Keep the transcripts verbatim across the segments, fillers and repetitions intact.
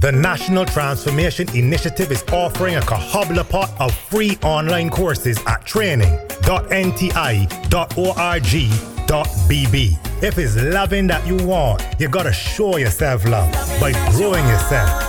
The National Transformation Initiative is offering a kahabla of free online courses at training dot n t i dot org dot b b. If it's loving that you want, you gotta show yourself love by growing yourself.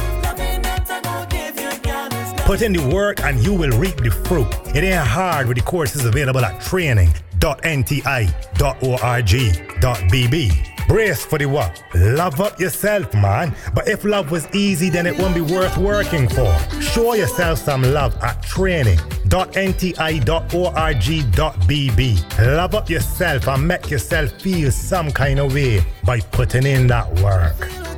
Put in the work and you will reap the fruit. It ain't hard with the courses available at training dot n t i dot org dot b b. Brace for the what? Love up yourself, man. But if love was easy, then it won't be worth working for. Show yourself some love at training dot n t i dot org dot b b. Love up yourself and make yourself feel some kind of way by putting in that work.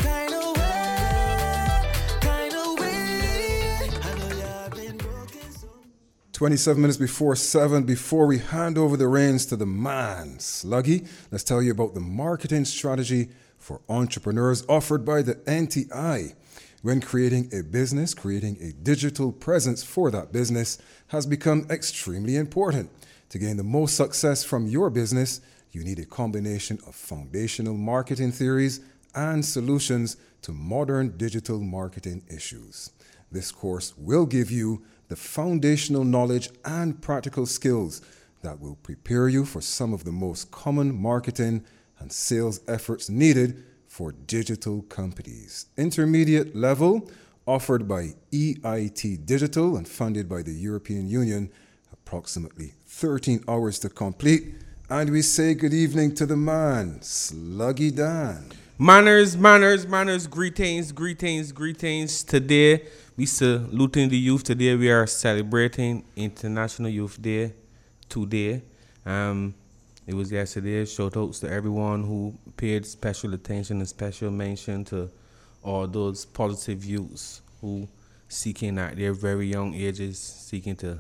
twenty-seven minutes before seven, before we hand over the reins to the man, Sluggy, let's tell you about the marketing strategy for entrepreneurs offered by the N T I. When creating a business, creating a digital presence for that business has become extremely important. To gain the most success from your business, you need a combination of foundational marketing theories and solutions to modern digital marketing issues. This course will give you the foundational knowledge and practical skills that will prepare you for some of the most common marketing and sales efforts needed for digital companies. Intermediate level, offered by E I T Digital and funded by the European Union, approximately thirteen hours to complete. And we say good evening to the man, Sluggy Dan. Manners, manners, manners, greetings, greetings, greetings. Today, we saluting the youth. Today, we are celebrating International Youth Day today. Um, it was yesterday. Shout outs to everyone who paid special attention and special mention to all those positive youths who seeking at their very young ages, seeking to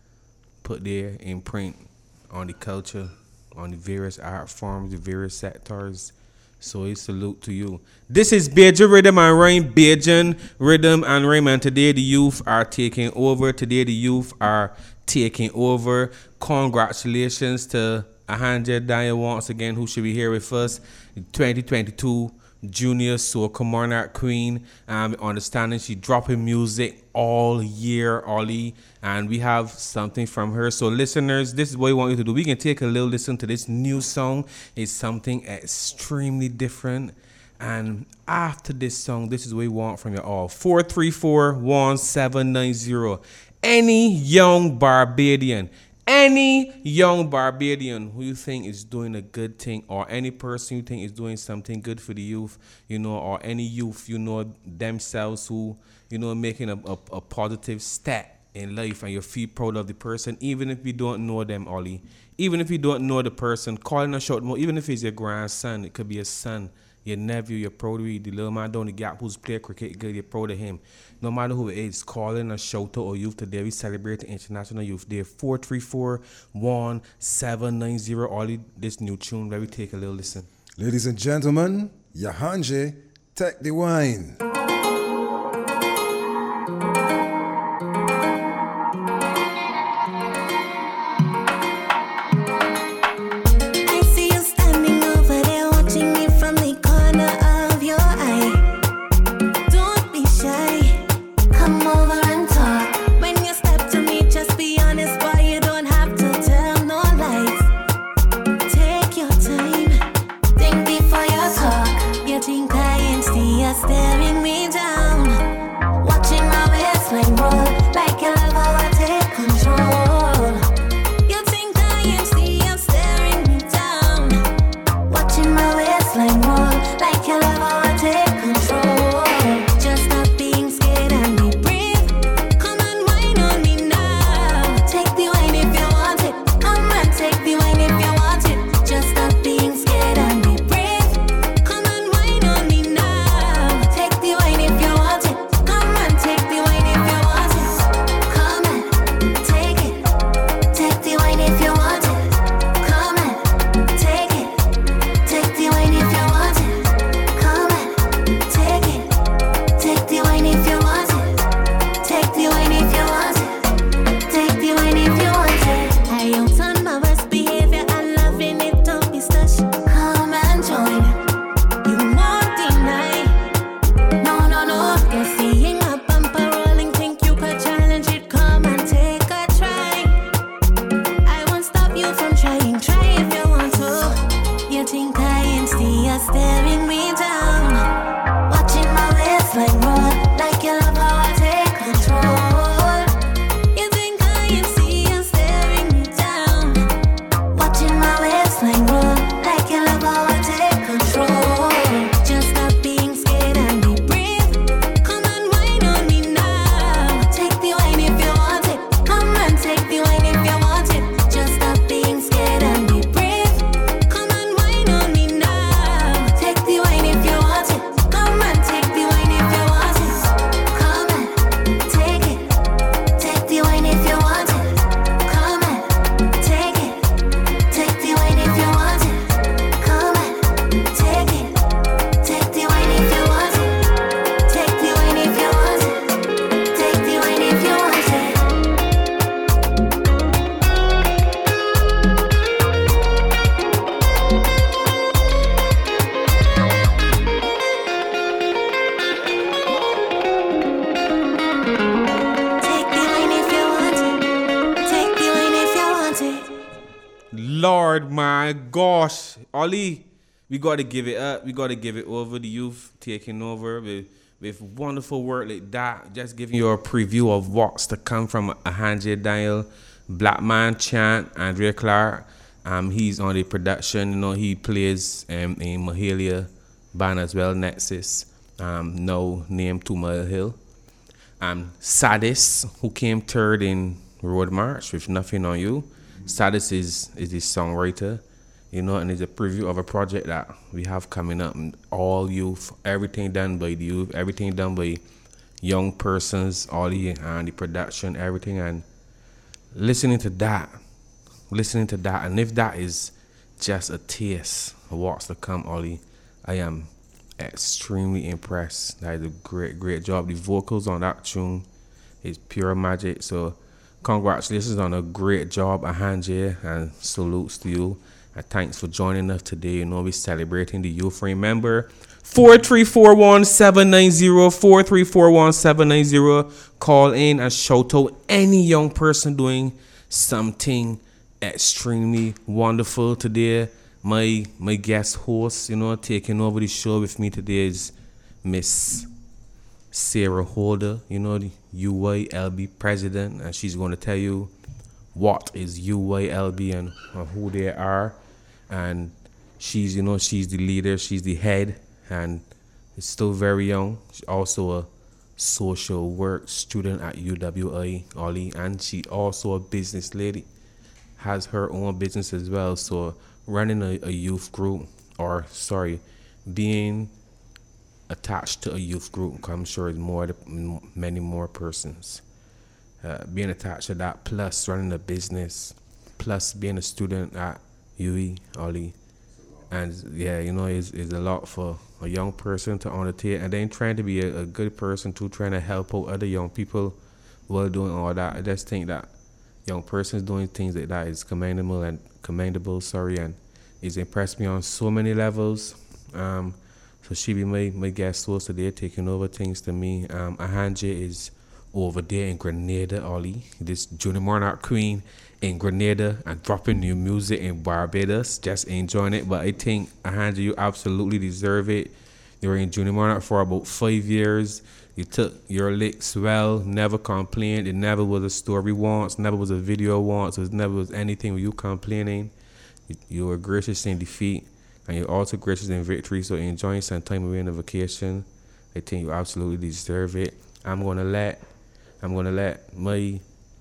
put their imprint on the culture, on the various art forms, the various sectors. So a salute to you. This is Bajan Rhythm and Rain, Bajan Rhythm and Rain, and today the youth are taking over. Today the youth are taking over. Congratulations to Ahanja Daya once again, who should be here with us. twenty twenty-two Junior Soca Monarch Queen. Um, understanding she dropping music all year, Ollie, and we have something from her. So listeners, this is what we want you to do. We can take a little listen to this new song. It's something extremely different. And after this song, this is what we want from you all. four three four, one seven nine zero. Any young Barbadian, any young Barbadian who you think is doing a good thing, or any person you think is doing something good for the youth, you know, or any youth, you know, themselves who, you know, making a, a, a positive step in life, and you feel proud of the person, even if you don't know them, Ollie. Even if you don't know the person, calling a short more, even if it's your grandson, it could be a son, your nephew, you're proud of you, the little man down the gap who's playing cricket good, you're proud of him. No matter who it is, calling a shout out or youth today, we celebrate International Youth Day. four three four, one seven nine zero. Ollie, this new tune, where we take a little listen. Ladies and gentlemen, Yahanje, take the wine. Staring me hard, man. Gosh, Ollie, we got to give it up. We got to give it over. The youth taking over with, with wonderful work like that. Just giving you a preview of what's to come from Ahanje Daniel, Black Man Chant, Andrea Clark. Um, he's on the production. You know, he plays um, in Mahalia band as well, Nexus. Um, no name to Mile Hill. Um, Sadis, who came third in Road March with Nothing on You. Sadis is is his songwriter, you know, and it's a preview of a project that we have coming up. All youth, everything done by the youth, everything done by young persons, all the and the production, everything, and listening to that, listening to that, and if that is just a taste of what's to come, Ollie, I am extremely impressed. That is a great, great job. The vocals on that tune is pure magic. So congratulations on a great job, Ahanje, and salutes to you. And thanks for joining us today. You know, we're celebrating the youth. Remember, four three four one, seven nine zero, four three four one, seven nine zero. Call in and shout out any young person doing something extremely wonderful today. My my guest host, you know, taking over the show with me today is Miss Sarah Holder, you know, the U Y L B president, and she's going to tell you what is U Y L B and uh, who they are. And she's, you know, she's the leader, she's the head, and is still very young. She's also a social work student at U W I, Ollie, and she also a business lady, has her own business as well. So running a, a youth group, or sorry, being attached to a youth group, I'm sure it's more, many more persons. Uh, being attached to that, plus running a business, plus being a student at U E, Ollie. And yeah, you know, it's, it's a lot for a young person to undertake, and then trying to be a, a good person too, trying to help out other young people while doing all that. I just think that young persons doing things like that is commendable and commendable, sorry, and it's impressed me on so many levels. Um, so she be my, my guest host today, taking over things to me. Um, Ahanje is over there in Grenada, Ollie, this Junior Monarch Queen in Grenada, and dropping new music in Barbados, just enjoying it. But I think, Ahanje, you absolutely deserve it. You were in Junior Monarch for about five years. You took your licks well, never complained. It never was a story once, never was a video once, it never was anything with you complaining. You, you were gracious in defeat, and you're also gracious in victory. So enjoying some time away on a vacation, I think you absolutely deserve it. I'm gonna let I'm gonna let my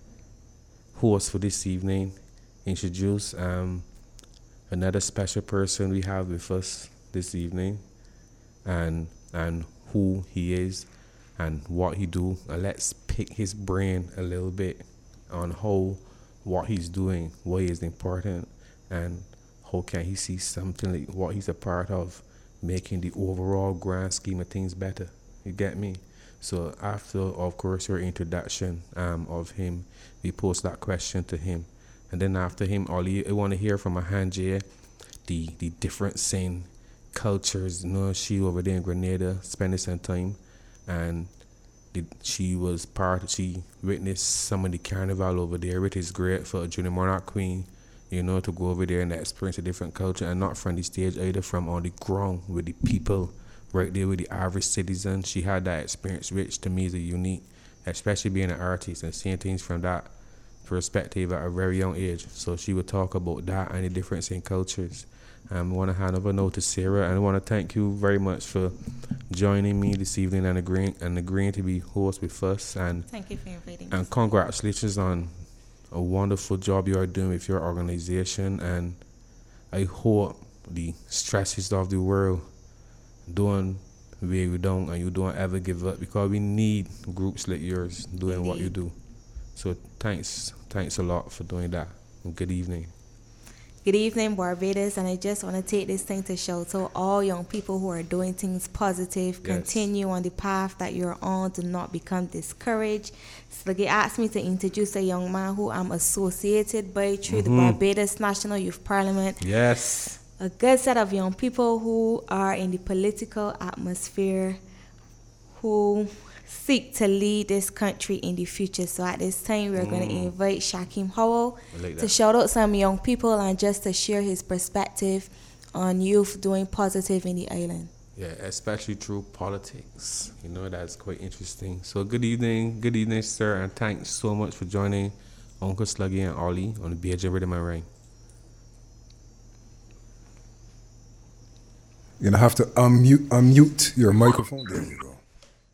host for this evening introduce um, another special person we have with us this evening, and and who he is and what he do. And let's pick his brain a little bit on how what he's doing, why is important, and how can he see something like what he's a part of, making the overall grand scheme of things better. You get me? So after, of course, your introduction um, of him, we post that question to him. And then after him, Ollie, I want to hear from Ahanje the, the difference in cultures. You know, she over there in Grenada, spending some time, and the, she was part, she witnessed some of the carnival over there, which is great for a Junior Monarch Queen, you know, to go over there and experience a different culture, and not from the stage either, from on the ground with the people, right there with the average citizen. She had that experience, which to me is a unique, especially being an artist and seeing things from that perspective at a very young age. So she would talk about that and the difference in cultures. Um, I want to hand over now to Sarah, and I want to thank you very much for joining me this evening and agreeing and agreeing to be host with us. And thank you for inviting me. And congratulations on a wonderful job you are doing with your organization. And I hope the stresses of the world don't weigh you down and you don't ever give up, because we need groups like yours doing Indeed. What you do. So thanks, thanks a lot for doing that. And good evening. Good evening, Barbados, and I just want to take this thing to show to all young people who are doing things positive. Yes. Continue on the path that you're on. Do not become discouraged. So they asked me to introduce a young man who I'm associated by through mm-hmm. the Barbados National Youth Parliament. Yes. A good set of young people who are in the political atmosphere, who seek to lead this country in the future. So at this time, we're mm. going to invite Shakim Howell like to shout out some young people and just to share his perspective on youth doing positive in the island. Yeah, especially through politics. You know, that's quite interesting. So good evening, good evening, sir, and thanks so much for joining Uncle Sluggy and Ollie on the B H Rhythm and Rain. You're going to have to unmute, unmute your microphone. There you go.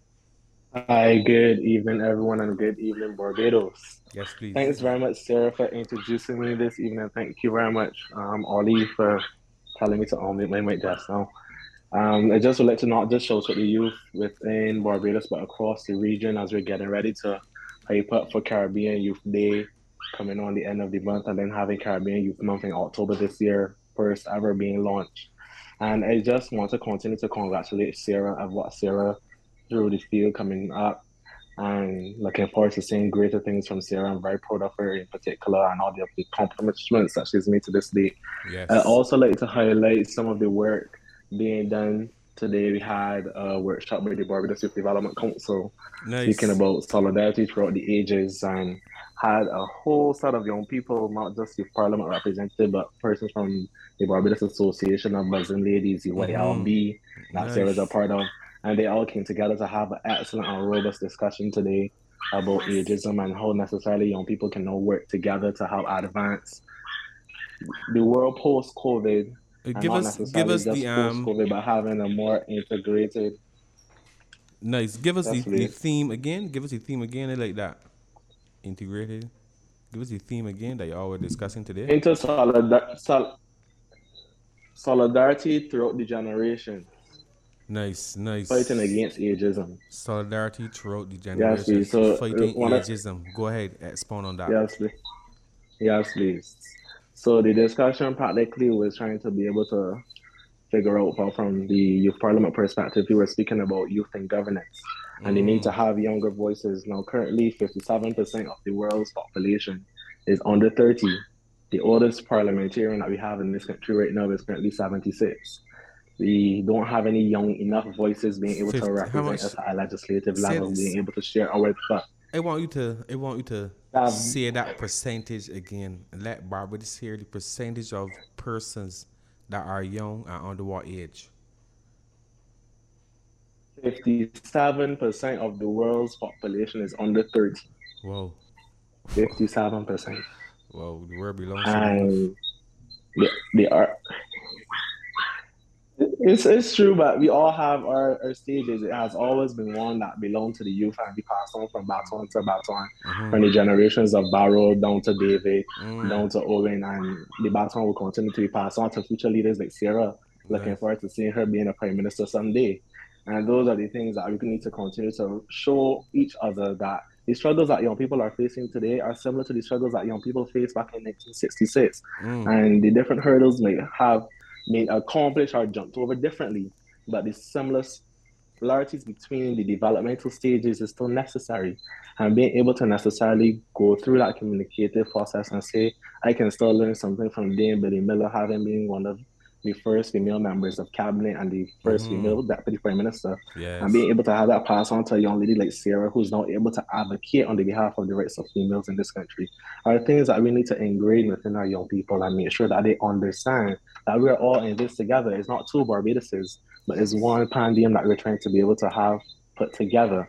Hi, good evening, everyone, and good evening, Barbados. Yes, please. Thanks very much, Sarah, for introducing me this evening. Thank you very much, um, Ollie, for telling me to unmute my mic just now. Um, I just would like to not just shout out the youth within Barbados, but across the region as we're getting ready to hype up for Caribbean Youth Day coming on the end of the month, and then having Caribbean Youth Month in October this year, first ever being launched. And I just want to continue to congratulate Sarah of what Sarah through the field coming up, and looking forward to seeing greater things from Sarah. I'm very proud of her in particular and all the accomplishments that she's made to this day. Yes. I also like to highlight some of the work being done today. We had a workshop with the Barbados Youth Development Council, nice. Speaking about solidarity throughout the ages, and had a whole set of young people, not just youth parliament representative, but persons from the Barbados Association of Muslim Ladies, the Y L B, mm-hmm. that nice. Sarah's a part of. And they all came together to have an excellent and robust discussion today about ageism and how necessarily young people can now work together to help advance the world post-COVID. Give us, give us the um, COVID, but having a more integrated. Nice. Give us the, the theme again. Give us the theme again. I like that. Integrated. Give us the theme again that you all were discussing today. Into solidar- sol- solidarity throughout the generation. Nice, nice. Fighting against ageism. Solidarity throughout the generation. Yes, please. So, fighting uh, ageism. Go ahead, expound on that. Yes, please. Yes, please. So the discussion practically was trying to be able to figure out, well, from the youth parliament perspective, we were speaking about youth and governance and mm. the need to have younger voices. Now, currently, fifty-seven percent of the world's population is under thirty. The oldest parliamentarian that we have in this country right now is currently seventy-six. We don't have any young enough voices being able fifty, to represent us at a legislative level, being able to share our thoughts. I want you to, I want you to um, say that percentage again. Let Barbados hear the percentage of persons that are young and under what age? fifty-seven percent of the world's population is under thirty. Whoa. fifty-seven percent. Whoa, the world belongs to and they, they are. It's it's true, but we all have our, our stages. It has always been one that belonged to the youth and we passed on from baton to baton, mm-hmm. from the generations of Barrow down to David, mm. down to Owen, and the baton will continue to be passed on to future leaders like Sarah. Looking yeah. forward to seeing her being a prime minister someday. And those are the things that we need to continue to show each other, that the struggles that young people are facing today are similar to the struggles that young people faced back in nineteen sixty-six. Mm. And the different hurdles may have may accomplish or jumped over differently, but the similar similarities between the developmental stages is still necessary. And being able to necessarily go through that communicative process and say, I can still learn something from Dame Billy Miller, having been one of the first female members of cabinet and the first mm-hmm. female deputy prime minister, yes. and being able to have that pass on to a young lady like Sarah, who's now able to advocate on the behalf of the rights of females in this country, are things that we need to ingrain within our young people and make sure that they understand that we're all in this together. It's not two Barbadoses, but it's one pandemic that we're trying to be able to have put together.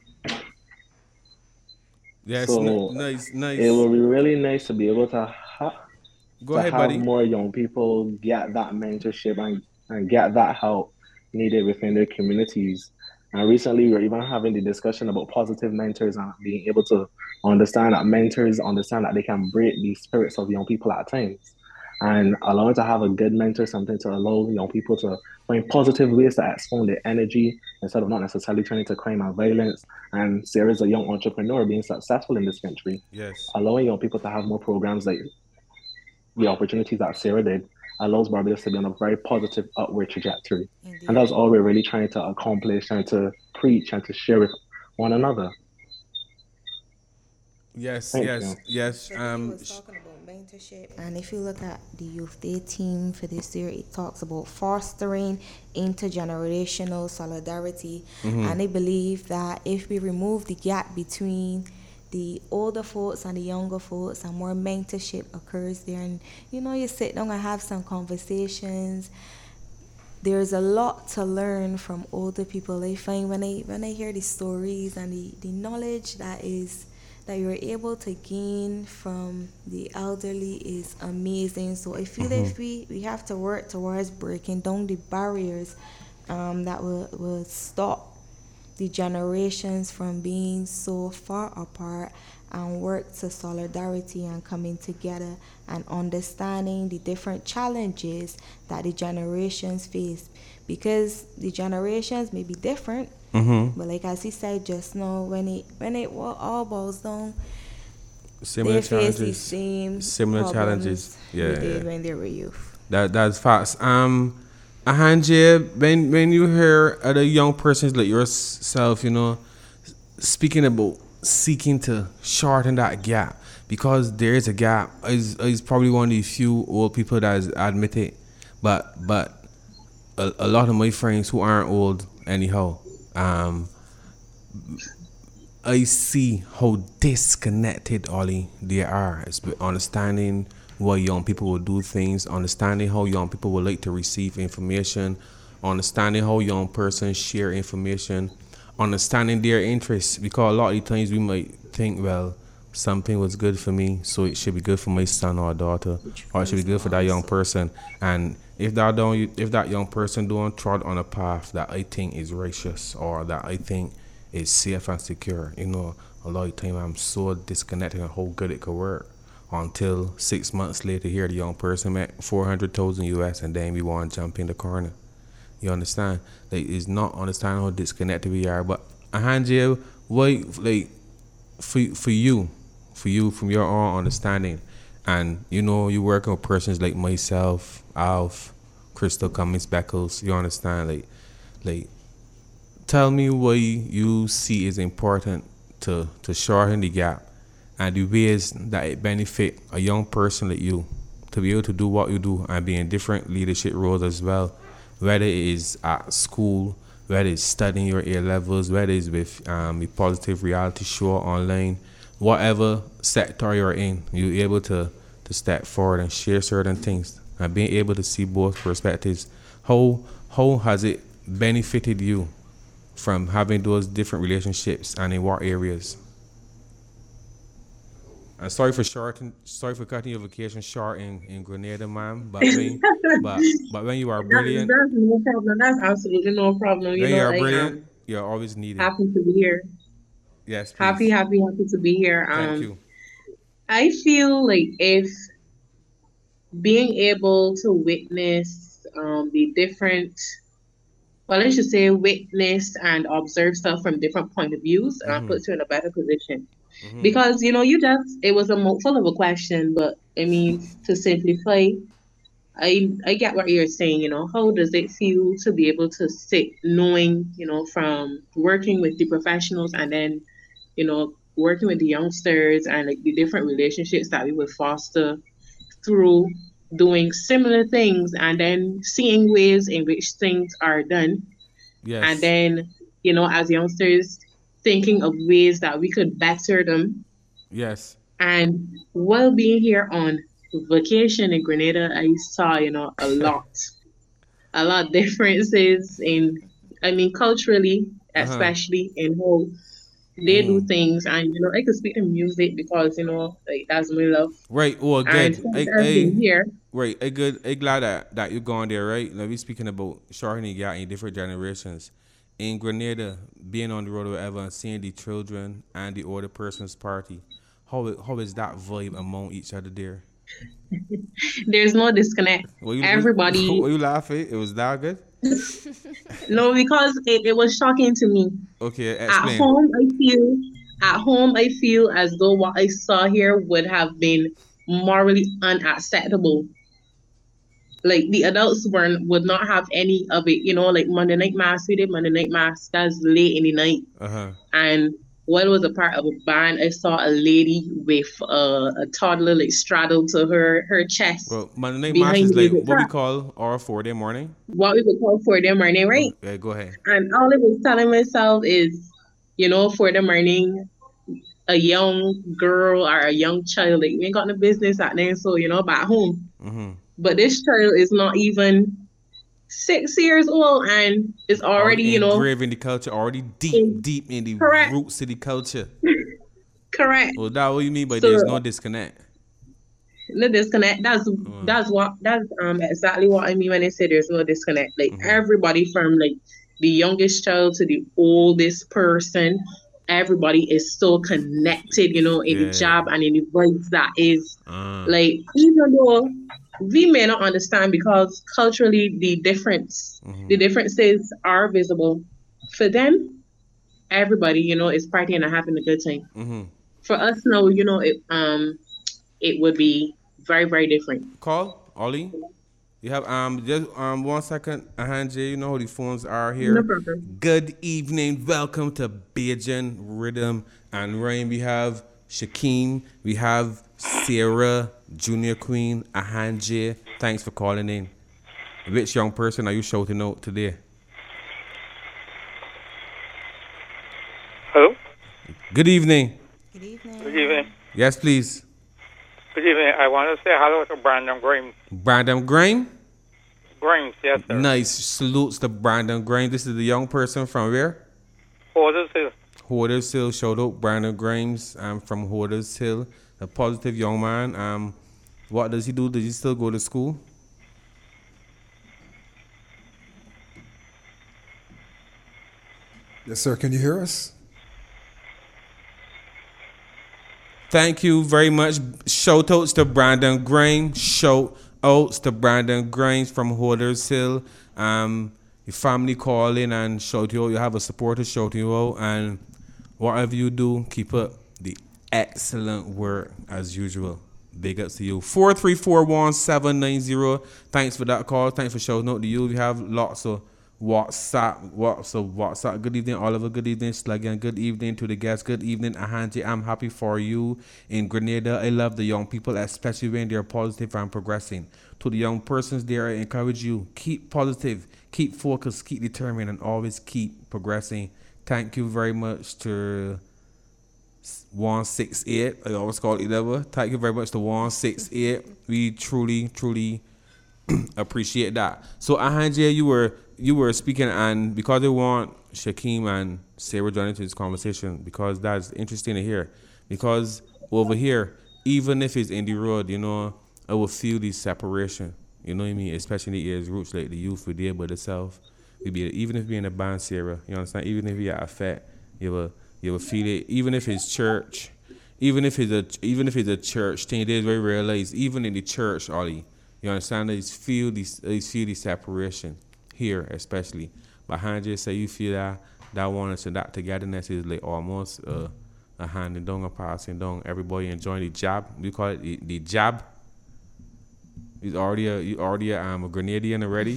Yes, so n- nice, nice. It will be really nice to be able to have Go to ahead, have buddy. more young people get that mentorship and, and get that help needed within their communities. And recently, we were even having the discussion about positive mentors and being able to understand that mentors understand that they can break the spirits of young people at times. And allowing to have a good mentor, something to allow young people to find positive ways to expound their energy instead of not necessarily turning to crime and violence. And Sarah's a young entrepreneur being successful in this country. Yes. Allowing young people to have more programs like the opportunities that Sarah did allows Barbados to be on a very positive upward trajectory. Indeed. And that's all we're really trying to accomplish and to preach and to share with one another. Yes, Thank yes, you. yes. So um, he was talking about mentorship, and if you look at the Youth Day theme for this year, it talks about fostering intergenerational solidarity. Mm-hmm. And I believe that if we remove the gap between the older folks and the younger folks, and more mentorship occurs there, and you know, you sit down and have some conversations. There's a lot to learn from older people. I find when I when I hear the stories and the, the knowledge that is that you're able to gain from the elderly is amazing. So I feel mm-hmm. if we, we have to work towards breaking down the barriers um, that will, will stop the generations from being so far apart, and work to solidarity and coming together and understanding the different challenges that the generations face, because the generations may be different, mm-hmm. but like as he said just now, when it when it all boils down, similar they challenges, face the same similar challenges, yeah, they yeah. when they were youth. That that's facts. Um, Ahanje, when when you hear other young persons like yourself, you know, speaking about seeking to shorten that gap, because there is a gap. Is is probably one of the few old people that is admit it, but but a, a lot of my friends who aren't old anyhow, um, I see how disconnected Ollie they are. It's understanding why young people will do things, understanding how young people would like to receive information, understanding how young persons share information, understanding their interests, because a lot of the times we might think, well, something was good for me, so it should be good for my son or daughter, or it should be good for that young person. And if that don't, if that young person don't trod on a path that I think is righteous or that I think is safe and secure, you know, a lot of the time I'm so disconnected on how good it could work, until six months later here the young person met four hundred thousand U S and then we want to jump in the corner. You understand? Like, it's not understanding how disconnected we are. But Ahanje, why, like, for for you, for you, from your own understanding, and you know, you working with persons like myself, Alf, Crystal Cummings Beckles, you understand? Like, like, tell me why you see is important to to shorten the gap, and the ways that it benefit a young person like you to be able to do what you do and be in different leadership roles as well. Whether it is at school, whether it's studying your A levels, whether it's with um, a positive reality show online, whatever sector you're in, you're able to, to step forward and share certain things and being able to see both perspectives. How how has it benefited you from having those different relationships, and in what areas? Uh, sorry for shorting, sorry for cutting your vacation short in, in Grenada, ma'am. But when, but but when you are brilliant, that's, that's no problem. That's absolutely no problem. You when know, you are like, brilliant, um, you're always needed. happy to be here. Yes, please. Happy, happy, happy to be here. Um, Thank you. I feel like if being able to witness um, the different, well, I should say witness and observe stuff from different point of views, mm-hmm. and puts you in a better position. Mm-hmm. Because, you know, you just, it was a mouthful of a question, but I mean, to simplify, I I get what you're saying, you know, how does it feel to be able to sit knowing, you know, from working with the professionals and then, you know, working with the youngsters and like the different relationships that we would foster through doing similar things and then seeing ways in which things are done. Yes. And then, you know, as youngsters, thinking of ways that we could better them. Yes. And while being here on vacation in Grenada, I saw, you know, a lot, a lot of differences in, I mean, culturally, especially uh-huh. in how they mm. do things. And, you know, I could speak to music because, you know, like, that's my love. Right. Well, good. And I, I, I, here. Right. I good. I glad that, that you're going there, right? Now, we're speaking about shortening gap in different generations. In Grenada, being on the road or whatever, and seeing the children and the older person's party, how how is that vibe among each other there? There's no disconnect. Were you, Everybody. Were you laughing? It was that good? No, because it, it was shocking to me. Okay, explain. At home, I feel at home I feel as though what I saw here would have been morally unacceptable. Like the adults were would not have any of it, you know, like Monday night mass, we did Monday night mass, that's late in the night. Uh-huh. And while I was a part of a band, I saw a lady with uh, a toddler like straddled to her her chest Well, Monday Night Mash behind is the like music what we track. call our four day morning. What we would call for the morning, Oh, right? yeah, go ahead. And all I was telling myself is, you know, for the morning, a young girl or a young child, like we ain't got no business at there, so you know, back home. Mm-hmm. But this child is not even six years old and is already, Already you know, engraved in the culture, already deep, in, deep in the correct, roots of the culture. correct. Well, that's what you mean by So there's no disconnect. no disconnect. That's Mm. that's what that's um exactly what I mean when I say there's no disconnect. Like Mm-hmm. everybody from like the youngest child to the oldest person, everybody is so connected, you know, in the Yeah. job and in the vibes that is Uh, like even though we may not understand because culturally the difference mm-hmm. the differences are visible. For them, everybody, you know, is partying and having a good time. Mm-hmm. For us now, you know, it um it would be very, very different. Call, Ollie. You have um just um one second, Ahanje, you know how the phones are No here. problem. Good evening, welcome to Bajan Rhythm and Rain. We have Shakeem, we have Sarah, Junior Queen, Ahanje. Thanks for calling in. Which young person are you shouting out today? Hello? Good evening. Good evening. Good evening. Yes, please. Good evening. I want to say hello to Brandon Grimes. Brandon Grime. Grimes, yes, sir. Nice. Salutes to Brandon Grime. This is the young person from where? Hoarders Hill. Hoarders Hill. Shout out Brandon Grimes. I'm from Hoarders Hill. A positive young man. Um, what does he do? Does he still go to school? Yes, sir. Can you hear us? Thank you very much. Shout outs to Brandon Grimes. Shout outs to Brandon Grimes from Hoarders Hill. Um, your family call in and shout you out. You have a supporter shout you out. And whatever you do, keep up the excellent work as usual. Big ups to you. four three four one seven nine zero. Thanks for that call. Thanks for shouting out to you. We have lots of WhatsApp. Lots of WhatsApp. Good evening, Oliver. Good evening, Sluggy. And good evening to the guests. Good evening, Ahanje. I'm happy for you in Grenada. I love the young people, especially when they're positive and progressing. To the young persons there, I encourage you, keep positive, keep focused, keep determined, and always keep progressing. Thank you very much to one six eight. I always call it eleven. Thank you very much to one six eight. We truly, truly appreciate that. So Ahanje, you were you were speaking, and because they want Shakeem and Sarah joining into this conversation, because that's interesting to hear. Because over here, even if it's in the road, you know, I will feel this separation. You know what I mean? Especially in the years roots, like the youth we there by themselves. We be even if we in a band, Sarah, you understand? Even if we are a fat, you will you will feel it. Even if it's church, even if it's a even if it's a church thing, they very realize even in the church, Ollie, you understand? They feel this they feel the separation here, especially. Behind you, say you feel that that oneness and that togetherness is like almost uh, a handing down, a passing down. Everybody enjoying the jab. We call it the, the jab. He's already a you already a, um, a Grenadian already.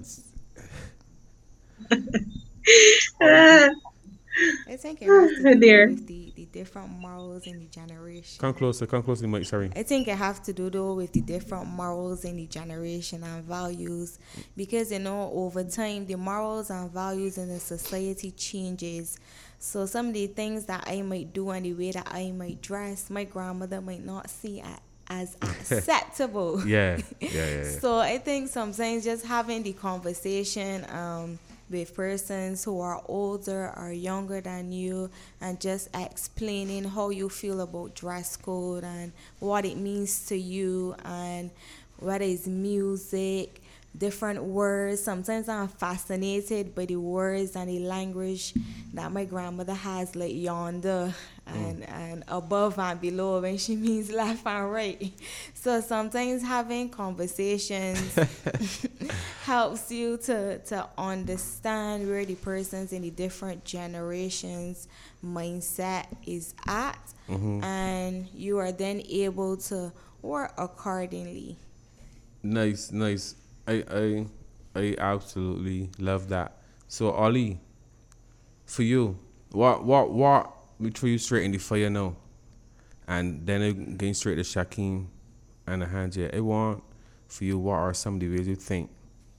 I think it has to do Dear. with the, the different morals in the generation. Come closer, come closer, Mike. Sorry. I think it has to do though with the different morals in the generation and values, because you know over time the morals and values in the society changes. So some of the things that I might do and the way that I might dress, my grandmother might not see it as acceptable. Yeah, yeah, yeah, yeah. So I think sometimes just having the conversation um, with persons who are older or younger than you, and just explaining how you feel about dress code and what it means to you, and what is music, different words. Sometimes I'm fascinated by the words and the language that my grandmother has, like yonder and, mm. and above and below, when she means left and right. So sometimes having conversations helps you to, to understand where the persons in the different generations mindset is at, mm-hmm. and you are then able to work accordingly. Nice, nice. I, I I absolutely love that. So Ollie, for you, what what what we throw you straight in the fire now. And then it going straight to Shakeem and Ahanja. I want for you, what are some of the ways you think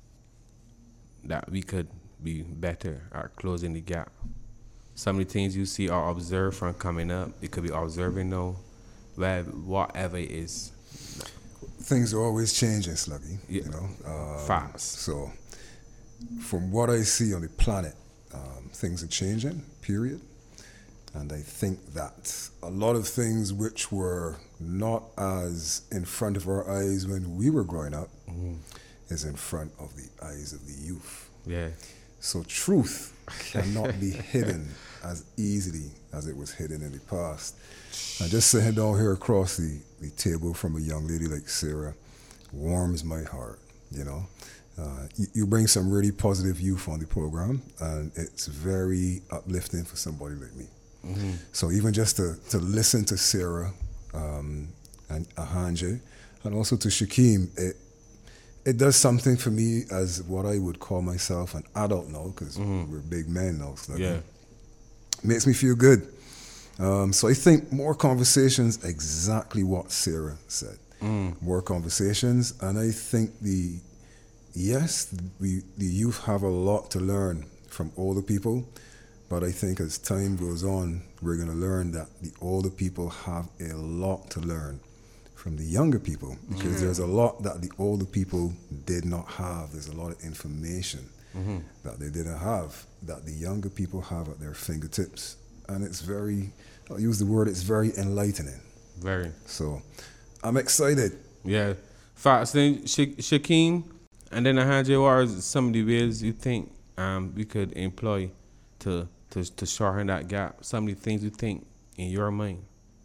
that we could be better at closing the gap? Some of the things you see or observe from coming up, it could be observing now, where whatever it is. Things are always changing, Sluggy. Yeah. You know, um, Fast. So, from what I see on the planet, um, things are changing. Period. And I think that a lot of things which were not as in front of our eyes when we were growing up mm-hmm. is in front of the eyes of the youth. Yeah. So truth cannot be hidden as easily as it was hidden in the past. Now, just sitting down here across the, the table from a young lady like Sarah warms my heart, you know. Uh, you, you bring some really positive youth on the program, and it's very uplifting for somebody like me. Mm-hmm. So even just to, to listen to Sarah um, and Ahanje, and also to Shakeem, it it does something for me as what I would call myself an adult now, because mm-hmm. we're big men now. So yeah. It makes me feel good. Um, so I think more conversations, exactly what Sarah said. Mm. More conversations, and I think the yes, we the youth have a lot to learn from older people. But I think as time goes on, we're going to learn that the older people have a lot to learn from the younger people, because mm-hmm. there's a lot that the older people did not have. There's a lot of information mm-hmm. that they didn't have, that the younger people have at their fingertips. And it's very, I'll use the word, it's very enlightening. Very. So I'm excited. Yeah. Facts. Then Sha- Shakeem, and then Ahanje, what are some of the ways you think um, we could employ to To, to shorten that gap? Some of the things you think in your mind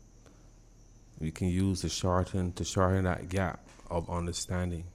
we can use to shorten to shorten that gap of understanding.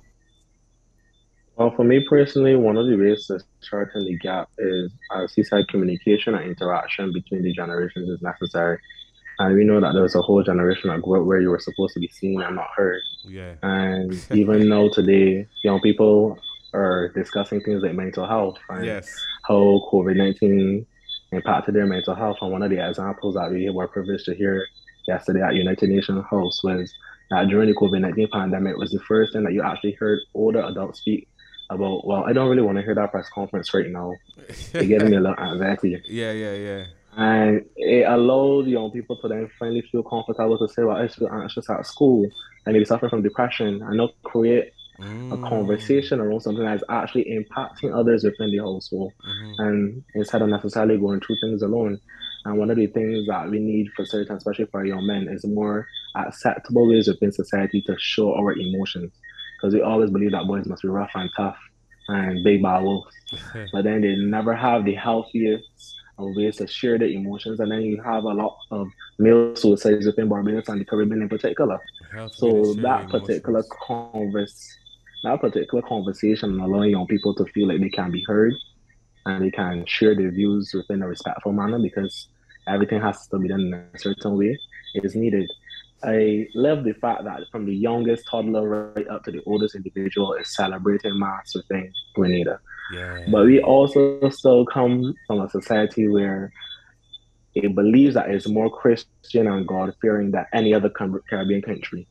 Well, for me personally, one of the ways to shorten the gap is, as he said, communication and interaction between the generations is necessary. And we know that there was a whole generation that grew up where you were supposed to be seen and not heard. Yeah. And even now today, young people are discussing things like mental health and yes. how COVID nineteen impacted their mental health. And one of the examples that we were privileged to hear yesterday at United Nations House was that during the COVID nineteen pandemic was the first time that you actually heard older adults speak about, well, I don't really want to hear that press conference right now. It gave me a little anxiety. Yeah, yeah, yeah. And it allowed young people to then finally feel comfortable to say, well, I feel anxious at school, and maybe suffer from depression, and not create Mm. a conversation around something that's actually impacting others within the household, mm-hmm. and instead of necessarily going through things alone. And one of the things that we need for certain, especially for young men, is more acceptable ways within society to show our emotions, because we always believe that boys must be rough and tough and big bad wolves, but then they never have the healthiest of ways to share their emotions. And then you have a lot of male suicides within Barbados and the Caribbean in particular. So that particular converse That particular conversation and allowing young people to feel like they can be heard and they can share their views within a respectful manner, because everything has to be done in a certain way, is needed. I love the fact that from the youngest toddler right up to the oldest individual is celebrating Mass within Grenada. Yeah. But we also still come from a society where it believes that it's more Christian and God-fearing than any other Caribbean country.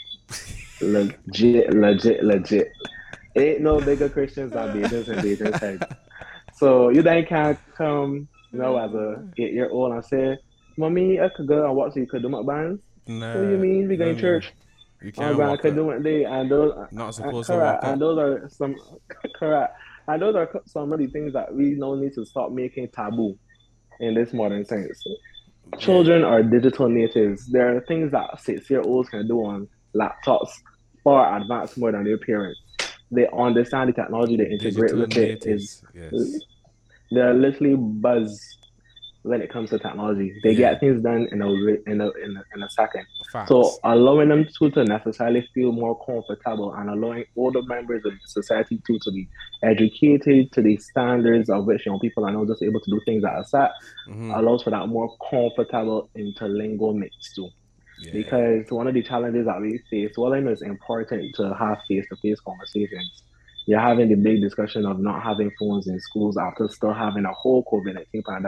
Legit, legit, legit. Ain't no bigger Christians than Bathers and Bathers head. So you then can't come, you know, as a eight-year-old and say, "Mommy, I could go and watch the Kaduma bands." Nah, what do you mean? We go in church. You can't oh, walk Kaduma day, and those not supposed uh, to walk and those are some correct. And those are some of the things that we now need to stop making taboo in this modern sense. Children are digital natives. There are things that six-year-olds can do on laptops far advanced more than their parents. They understand the technology, they integrate with it. Is, yes. They're literally buzz when it comes to technology. They yeah. get things done in a in a in a, in a second. Facts. So allowing them to, to necessarily feel more comfortable and allowing older members of society to, to be educated to the standards of which young people are not just able to do things at a set, mm-hmm. allows for that more comfortable interlingual mix too. Yeah. Because one of the challenges that we face, while I know it's important to have face-to-face conversations, you're having the big discussion of not having phones in schools after still having a whole COVID nineteen pandemic.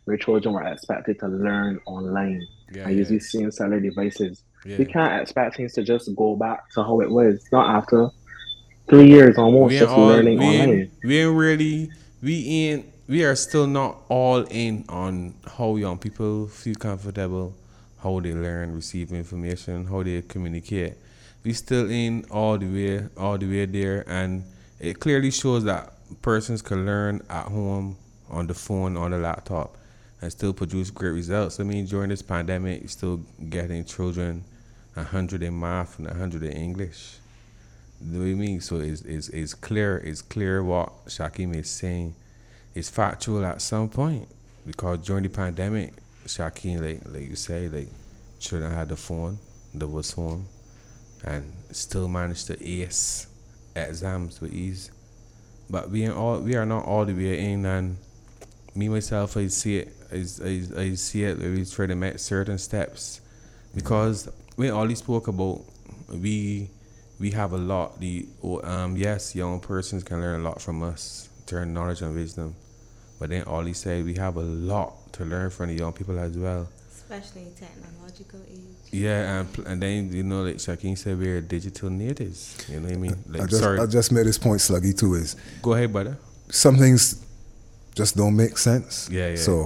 where children were expected to learn online Yeah, and use yeah. these same cellular devices. Yeah. We can't expect things to just go back to how it was, not after three years almost We ain't just all learning we ain't online. we ain't really we ain't we are still not all in on how young people feel comfortable, how they learn, receive information, how they communicate. We still in all the way all the way there, and it clearly shows that persons can learn at home on the phone, on the laptop, and still produce great results. I mean, during this pandemic, you're still getting children a hundred in math and a hundred in English. You know what I mean? So it's, it's, it's clear, it's clear what Shakim is saying. It's factual at some point, because during the pandemic, Shakim, like like you say, like children had the phone, that was home, and still managed to ace exams with ease. But we ain't all we are not all the way in, and me myself, I see it, I, I, I see it. We try to make certain steps, because we already spoke about we. We have a lot. The um yes, young persons can learn a lot from us, turn knowledge and wisdom. But then all he said, we have a lot to learn from the young people as well. Especially in technological age. Yeah, and and then you know, like Shaquin said, we're digital natives. You know what I mean? Like, I just sorry, I just made this point, Sluggy, too, is go ahead, brother. some things just don't make sense. Yeah, yeah. So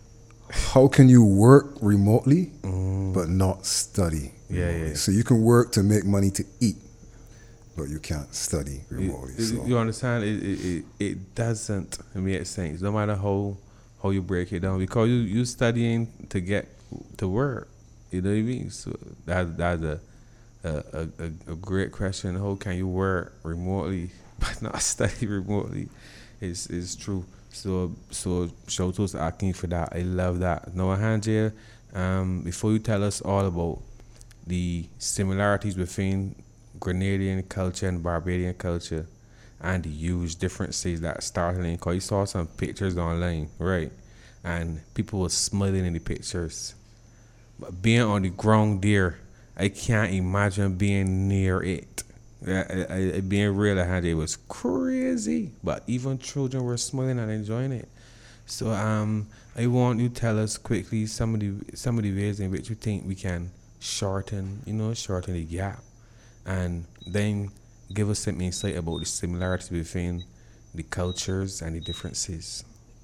how can you work remotely Mm. but not study Yeah, remotely? yeah. So you can work to make money to eat, but you can't study remotely. You, so you understand? It, it it it doesn't make sense. No matter how how you break it down, because you you studying to get to work. You know what I mean? So that that's a a, a a a great question. How can you work remotely but not study remotely? It's it's true. So so shout out to Akin for that. I love that. Now, Hanja, um, before you tell us all about the similarities between Grenadian culture and Barbadian culture, and the huge differences that startling, because you saw some pictures online, right? And people were smiling in the pictures. But being on the ground there, I can't imagine being near it. I, I, I, being real, I had it was crazy. But even children were smiling and enjoying it. So um, I want you to tell us quickly some of the some of the ways in which you think we can shorten, you know, shorten the gap, and then give us some insight about the similarities between the cultures and the differences.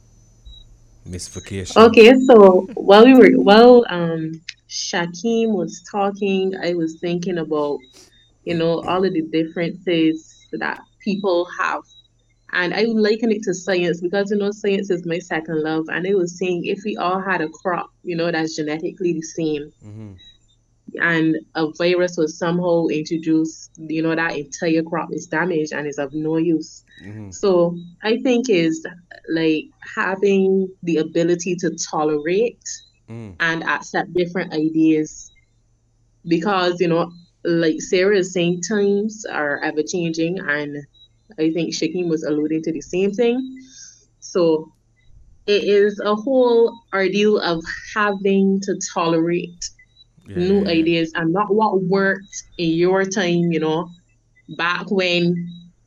Miss Vacation. Okay, so while we were while um Shakim was talking, I was thinking about, you know, all of the differences that people have. And I would liken it to science because, you know, science is my second love. And I was saying if we all had a crop, you know, that's genetically the same, Mm-hmm. and a virus was somehow introduced, you know, that entire crop is damaged and is of no use. Mm-hmm. So I think is like having the ability to tolerate Mm. and accept different ideas, because, you know, like Sarah is saying, times are ever changing, and I think Shakim was alluding to the same thing. So it is a whole ordeal of having to tolerate Yeah, new yeah, yeah. ideas and not what worked in your time, you know, back when.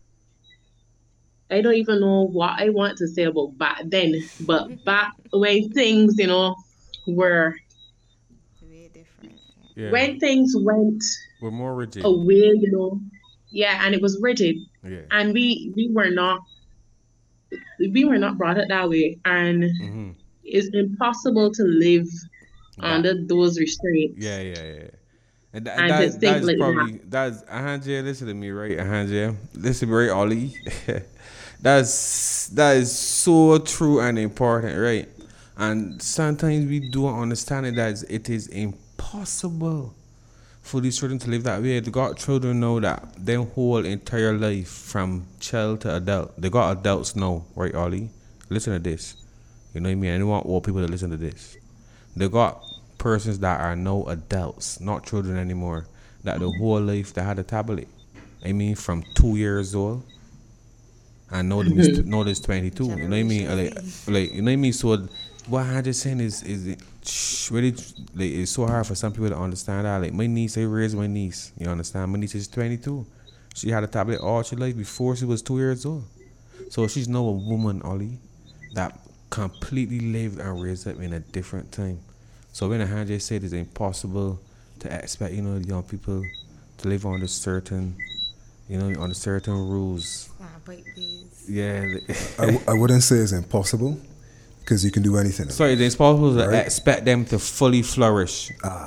I don't even know what I want to say about back then, but back when things, you know, were Very different. Yeah. when things went We're more rigid. away, you know, yeah, and it was rigid, Yeah. and we we were not we were not brought up that way, and Mm-hmm. it's impossible to live That, under those restraints yeah, yeah, yeah. And, that, and that, to is- that think is like that. probably, that's, Ahanja, listen to me, right, Ahanja? Listen to me, right, Ollie? that's, that is so true and important, right? And sometimes we don't understand it that it is impossible for these children to live that way. They got children now that their whole entire life from child to adult. They got adults now, right, Ollie? Listen to this. You know what I mean? I don't want all people to listen to this. They got persons that are now adults, not children anymore, that the whole life they had a tablet. I mean, from two years old, and now them is now there's twenty-two. You know what I mean? Like, like you know what I mean? So what I'm just saying is, is it sh- really like it's so hard for some people to understand that. Like my niece, I raised my niece. You understand? My niece is twenty-two. She had a tablet all her life before she was two years old. So she's now a woman, Ollie, that completely lived and raised up in a different time. So when Ahanje said it's impossible to expect, you know, young people to live under certain, you know, under certain rules. Nah, break these. Yeah. I, w- I wouldn't say it's impossible because you can do anything. Sorry, it's possible to Right. expect them to fully flourish.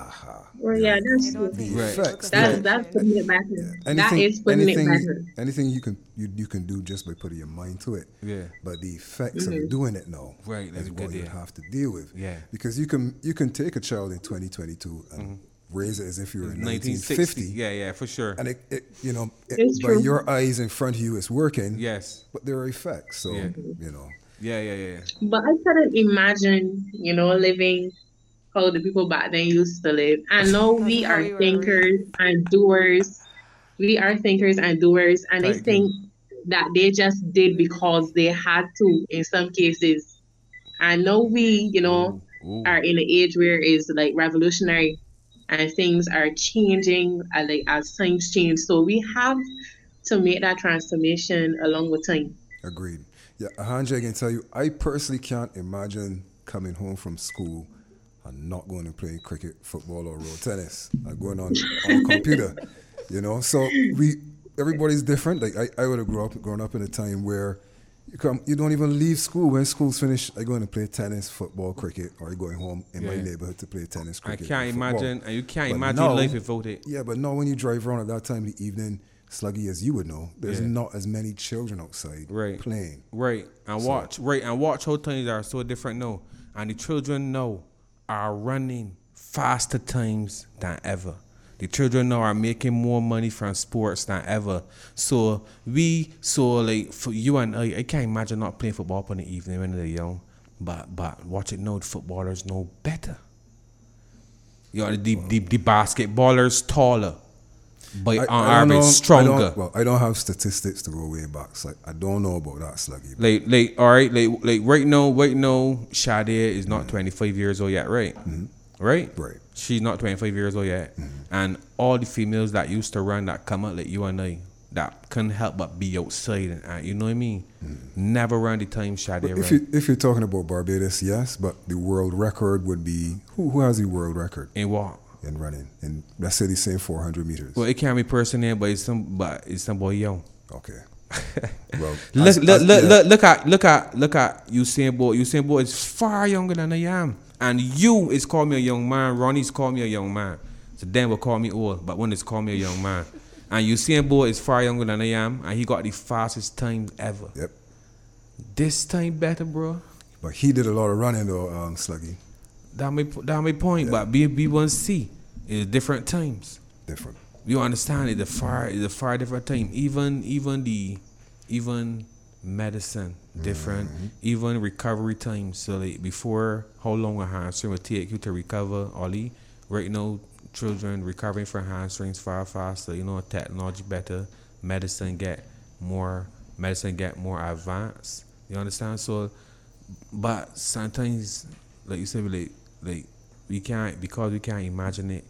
Well, yeah, that's I don't think The Right. effects. that's yeah. that's putting it better. That Anything, is putting anything, it better. anything you can you, you can do just by putting your mind to it. Yeah. But the effects Mm-hmm. of doing it now Right, that's is a what good you idea. have to deal with. Yeah. Because you can you can take a child in twenty twenty-two and raise it as if you were in nineteen fifty. Yeah, yeah, for sure. And it, it you know, it, It's by true. your eyes in front of you, it's working. Yes. But there are effects. So Yeah. you know, Yeah, yeah, yeah. But I couldn't imagine, you know, living how the people back then used to live. I know we how are we were thinkers and doers. We are thinkers and doers, and they Thank think that they just did because they had to in some cases. I know we, you know, Ooh. are in an age where it's like revolutionary and things are changing uh, like as times change. So we have to make that transformation along with time. agreed. Yeah, Ahanje, I can tell you, I personally can't imagine coming home from school and not going and playing cricket, football, or road tennis. I'm going on on the computer, you know. So we, everybody's different. Like I, I would have grown up, grown up in a time where you come, you don't even leave school. When school's finished, I go in and play tennis, football, cricket, or you going home in my Yeah. neighborhood to play tennis, I cricket. can't or football. imagine, and you can't But imagine now- life without it. Yeah, but now when you drive around at that time of the evening, Sluggy, as you would know, there's Yeah. not as many children outside Right. playing. Right, and watch, right, and watch how things are so different now. And the children now are running faster times than ever. The children now are making more money from sports than ever. So we, so like for you and I, I can't imagine not playing football in the evening when they're young. But but watch it now, the footballers know better. You know, the the, the basketballers taller, but on I don't average know- I stronger. don't- well, I don't have statistics to go way back. So I don't know about that, Sluggy. Like, like, all right, like, like, right now, right now, Sade is not twenty-five years old yet, right? Right? Right. She's not twenty-five years old yet. And all the females that used to run that come out like you and I, that couldn't help but be outside, and uh, you know what I mean? Never run the time Sade But ran. if you if you're talking about Barbados, yes, but the world record would be who who has the world record In what? in running? And let's say the same four hundred meters. Well, it can't be person there, but it's some, but it's some boy young. Okay. Well, Look, as- look, as- look, yeah. look, look at, look at, look at Usain Bolt. Usain Bolt is far younger than I am, and you is called me a young man. Ronnie's called me a young man. So Dan will call me old, but one is called me a young man. And Usain Bolt is far younger than I am, and he got the fastest time ever. Yep. This time better, bro. But he did a lot of running though, um, Sluggy. That my that my point. But B B one C is different times. Different. You understand it? The far is a far different time. Even even the even medicine different. Even recovery time. So like before, how long a hamstring would take you to recover? Ollie, right now, children recovering from hamstrings far faster. You know, technology better. Medicine get more. Medicine get more advanced. You understand? So, but sometimes, like you said, like like we can't because we can't imagine it.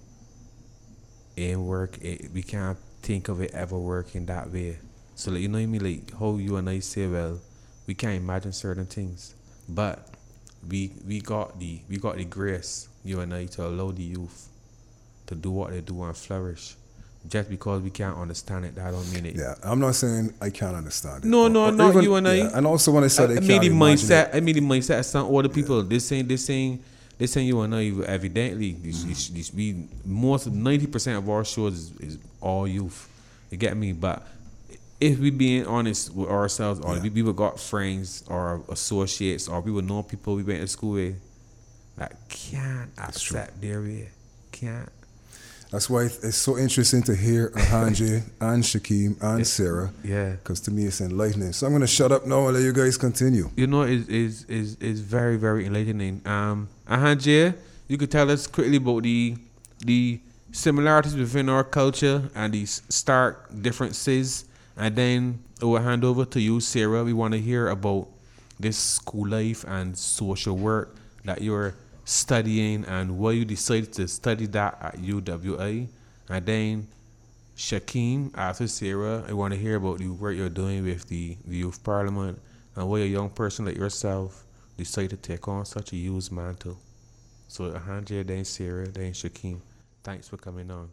It work. It, we can't think of it ever working that way. So like, you know what I mean? Like how you and I say, well, we can't imagine certain things, but we we got the we got the grace, you and I, to allow the youth to do what they do and flourish. Just because we can't understand it, that don't mean it. Yeah, I'm not saying I can't understand it. No, Or- no, or not even- you and I. yeah, and also when I said I, I, I can't made the imagine mindset. it, I made the mindset of some other people. This ain't this ain't this ain't you and I. Evidently, this, this, this, we most ninety percent of our shows is, is all youth. You get me? But if we being honest with ourselves, or Yeah. we people got friends or associates, or we would know people we went to school with, that can't accept their way. Can't. That's why it's so interesting to hear Ahanje and Shakim and Sarah. Yeah. Because to me it's enlightening. So I'm going to shut up now and let you guys continue. You know, is is is is very very enlightening. Um, Ahanje, you could tell us quickly about the the similarities within our culture and the s- stark differences, and then I will hand over to you, Sarah. We want to hear about this school life and social work that you're studying and why you decided to study that at U W I, and then Shakim, after Sarah, I want to hear about the work you're doing with the, the Youth Parliament and what a young person like yourself decided to take on such a huge mantle. So, Ahanja, then Sarah, then Shakeem, thanks for coming on.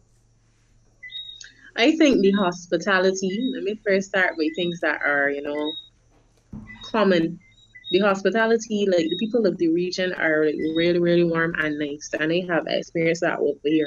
I think the hospitality, let me first start with things that are, you know, common. The hospitality, like the people of the region are like really, really warm and nice, and I have experienced that over here.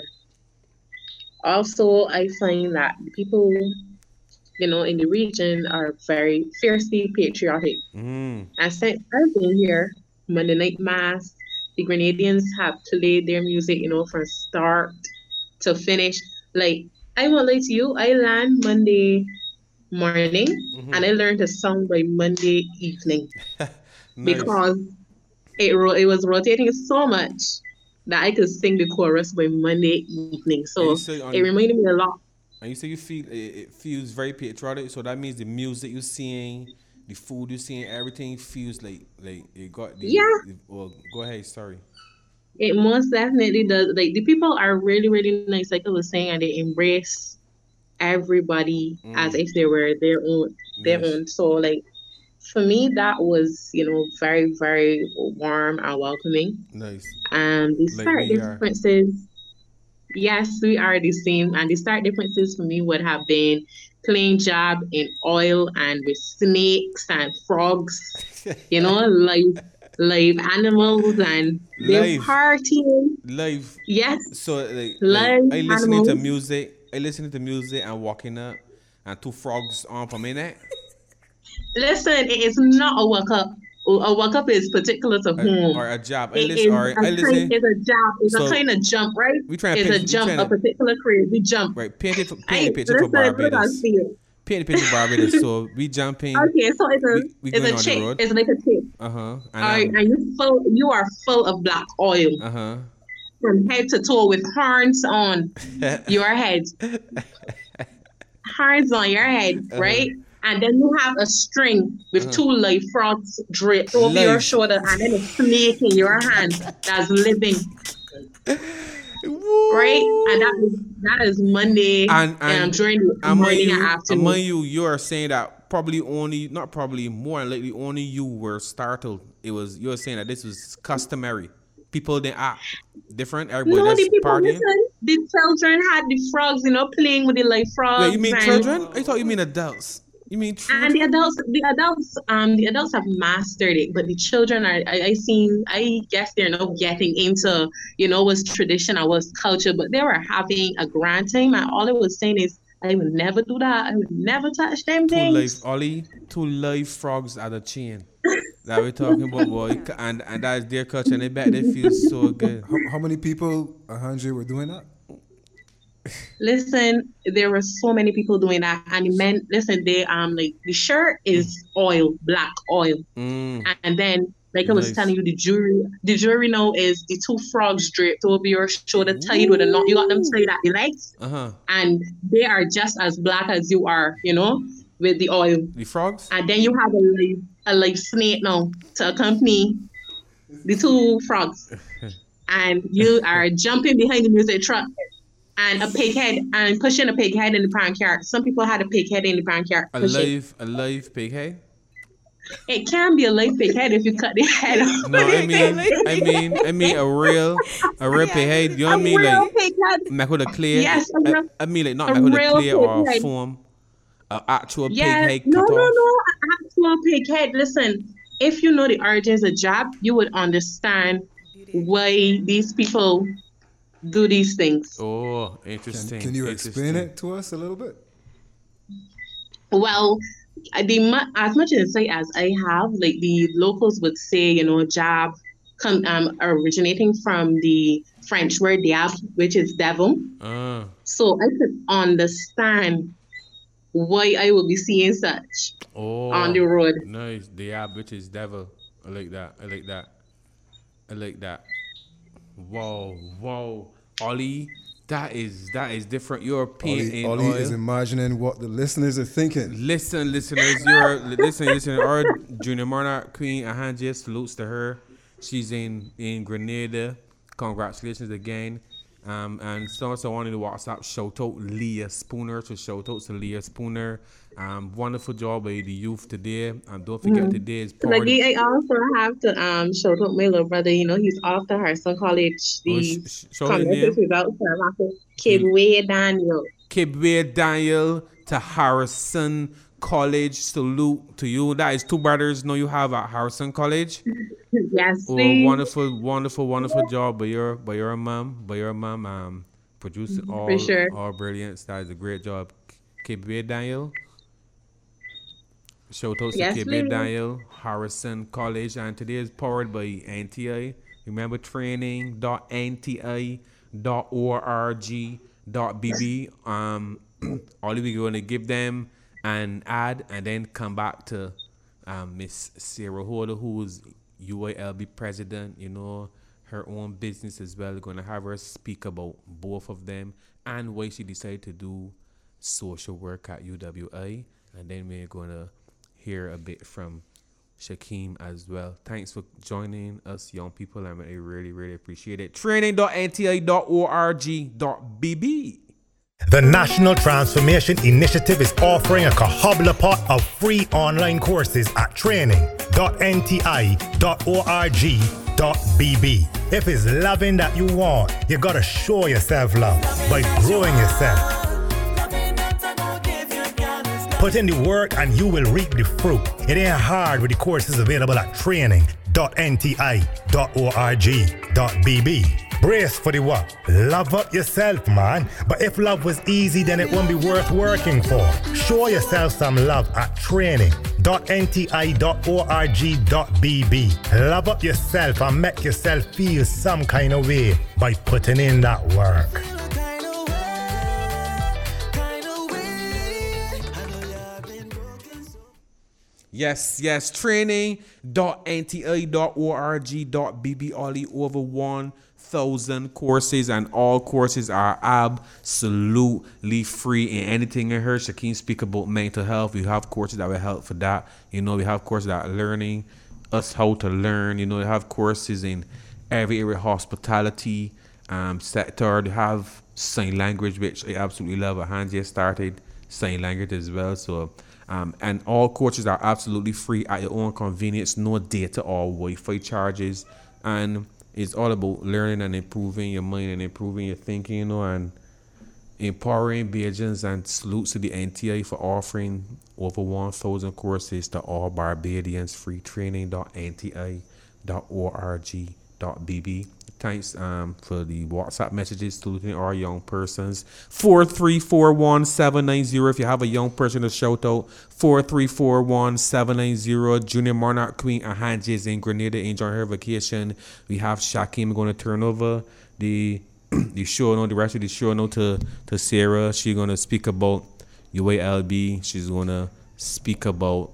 Also, I find that the people, you know, in the region are very fiercely patriotic. Mm. And since I've been here, Monday Night Mass, the Grenadians have played their music, you know, from start to finish. Like, I won't lie to you, I land Monday morning Mm-hmm. and I learned a song by Monday evening Nice. because it ro- it was rotating so much that I could sing the chorus by Monday evening. And So you say on, it reminded me a lot. and you say you feel it, it feels very patriotic. So that means the music you're seeing, the food you're seeing, everything feels like like it got the. Yeah. the well, go ahead. Sorry. It most definitely does. Like the people are really, really nice, like I was saying, and they embrace everybody as Mm. if they were their own, their Nice. own. So like for me, that was, you know, very, very warm and welcoming. Nice. And the Like stark we are. differences, yes, we are the same. And the stark differences for me would have been playing job in oil and with snakes and frogs, you know, live live animals, and they're Live. partying. Live. Yes, So like, like live I listening to animals. music. I listening to music and walking up, and two frogs on for a minute. Listen, it is not a walk up. A walk up is particular to Or, whom. or a job. I It listen. is Or a I kind, listen. it's a job. It's So a kind of jump, right? we trying to It's a paint. We jump, trying a to particular crazy jump. right paint it. Paint Hey, the picture for listen, let us Barbados. see it. Paint the picture for Barbados. So we jumping. Okay, so it's a We we it's going a on the chip. road. It's like a chip. Uh huh. All And right, I'm. and you full you are full of black oil Uh huh. from head to toe with horns on your head. Horns on your head, Uh-huh. right? And then you have a string with Uh-huh. two live frogs draped over your Live. shoulder, and then a snake in your hand that's living, right? And that is that is Monday And um, and during the among morning and you, among afternoon. you, you are saying that probably only, not probably, more than likely, only you were startled. It was you were saying that this was customary. People didn't act different. Everybody No, that's the people partying. listen. The children had the frogs, you know, playing with the live frogs. Wait, you mean and, children? I thought you mean adults. You mean And the children? adults, the adults, um, the adults have mastered it, but the children are. I, I seen. I guess they're not getting into, you know, what's tradition or what's culture, but they were having a grand time. And all I was saying is, I would never do that. I would never touch them Two live, things. Ollie, two live frogs at a chain. That we're talking about, boy, and and that is their culture, and I bet they feel so good. How, how many people, Ahanje, were doing that? Listen, there were so many people doing that, and the men. Listen, they um like the shirt is oil, black oil, Mm, and then like I was nice. telling you, the jewelry, the jewelry now is the two frogs draped over your shoulder, tied with a knot. You got them tied at the legs, Uh huh. and they are just as black as you are, you know, with the oil. The frogs. And then you have a live, a live snake now to accompany the two frogs, and you are jumping behind the music truck. And a pig head, and pushing a pig head in the prank yard. Some people had a pig head in the prank yard. A pushing. live, a live pig head. It can be a live pig head if you cut the head off. No, I mean, I mean, I mean a real, a real pig head. You know what I A mean? real Like, pig head. make with a clear. Yes, a I, real- I mean, like not a make with a real clear or pig a head. foam, a actual pig Yeah, head no, cut no, off. no, an actual pig head. Listen, if you know the origins of jab, you would understand why these people do these things. Oh, Can, interesting. can you explain interesting. it to us a little bit? Well, uh, the mu- as much insight as I have, like the locals would say, you know, jab, come um originating from the French word diable, which is devil. Ah, So I could understand why I would be seeing such oh, on the road. nice. The yeah, bitch is devil. I like that. I like that. I like that. Whoa, whoa, Ollie, that is that is different. You're painting Ollie, Ollie oil. is imagining what the listeners are thinking. Listen, listeners, you're listen, listen. Our Junior Monarch Queen Ahanja, salutes to her. She's in in Grenada. Congratulations again. Um, and so also wanted to WhatsApp shout out Leah Spooner. So shout out to Leah Spooner. Um, wonderful job by the youth today. And don't forget mm-hmm. today is part like, I also have to um shout out my little brother. You know, he's off to Harrison College. The oh, sh- sh- college without Kibwe Daniel. Kibwe Daniel to Harrison College. Salute to you. That is two brothers. No, you have at Harrison College. Yes, oh, please. wonderful, wonderful, wonderful job by your by your mom, by your mom, um, producing mm-hmm. all sure. all brilliance. That is a great job. Kibwe Daniel. Shout out to yes, Kibwe Daniel, Harrison College, and today is powered by N T I. Remember training dot N T I dot org dot B B. Um, all we're going to give them an ad and then come back to um, Miss Sarah Holder, who is U A L B president, you know, her own business as well. We're going to have her speak about both of them and why she decided to do social work at U W I. And then we're going to hear a bit from Shakeem as well. Thanks for joining us, young people. I really, really, really appreciate it. training dot N T I dot org dot B B. The National Transformation Initiative is offering a kahabla pot of free online courses at training dot N T I dot org dot B B. If it's loving that you want, you gotta show yourself love by growing yourself. Put in the work and you will reap the fruit. It ain't hard with the courses available at training dot N T I dot org dot B B. Brace for the what? Love up yourself, man. But if love was easy, then it won't be worth working for. Show yourself some love at training dot N T I dot org dot B B. Love up yourself and make yourself feel some kind of way by putting in that work. Yes, yes. training dot N T I dot org dot B B. Only over one thousand courses, and all courses are absolutely free. And anything in here, Shakeem speak about mental health. We have courses that will help for that. You know, we have courses that are learning us how to learn. You know, we have courses in every area, hospitality um, sector. They have sign language, which I absolutely love. Hans just started sign language as well. So, um, and all courses are absolutely free at your own convenience. No data or Wi-Fi charges, and it's all about learning and improving your mind and improving your thinking, you know, and empowering Bajans. And salutes to the N T I for offering over one thousand courses to all Barbadians. Free training dot N T I dot org dot B B. Thanks um, for the WhatsApp messages to our young persons. four three four one seven nine zero. If you have a young person to shout out, four three four one seven nine zero. Junior Monarch Queen Ahanjes in Grenada enjoying her vacation. We have Shakeem going to turn over the the show, no, the rest of the show, no, to, to Sarah. She's going to speak about U A L B. She's going to speak about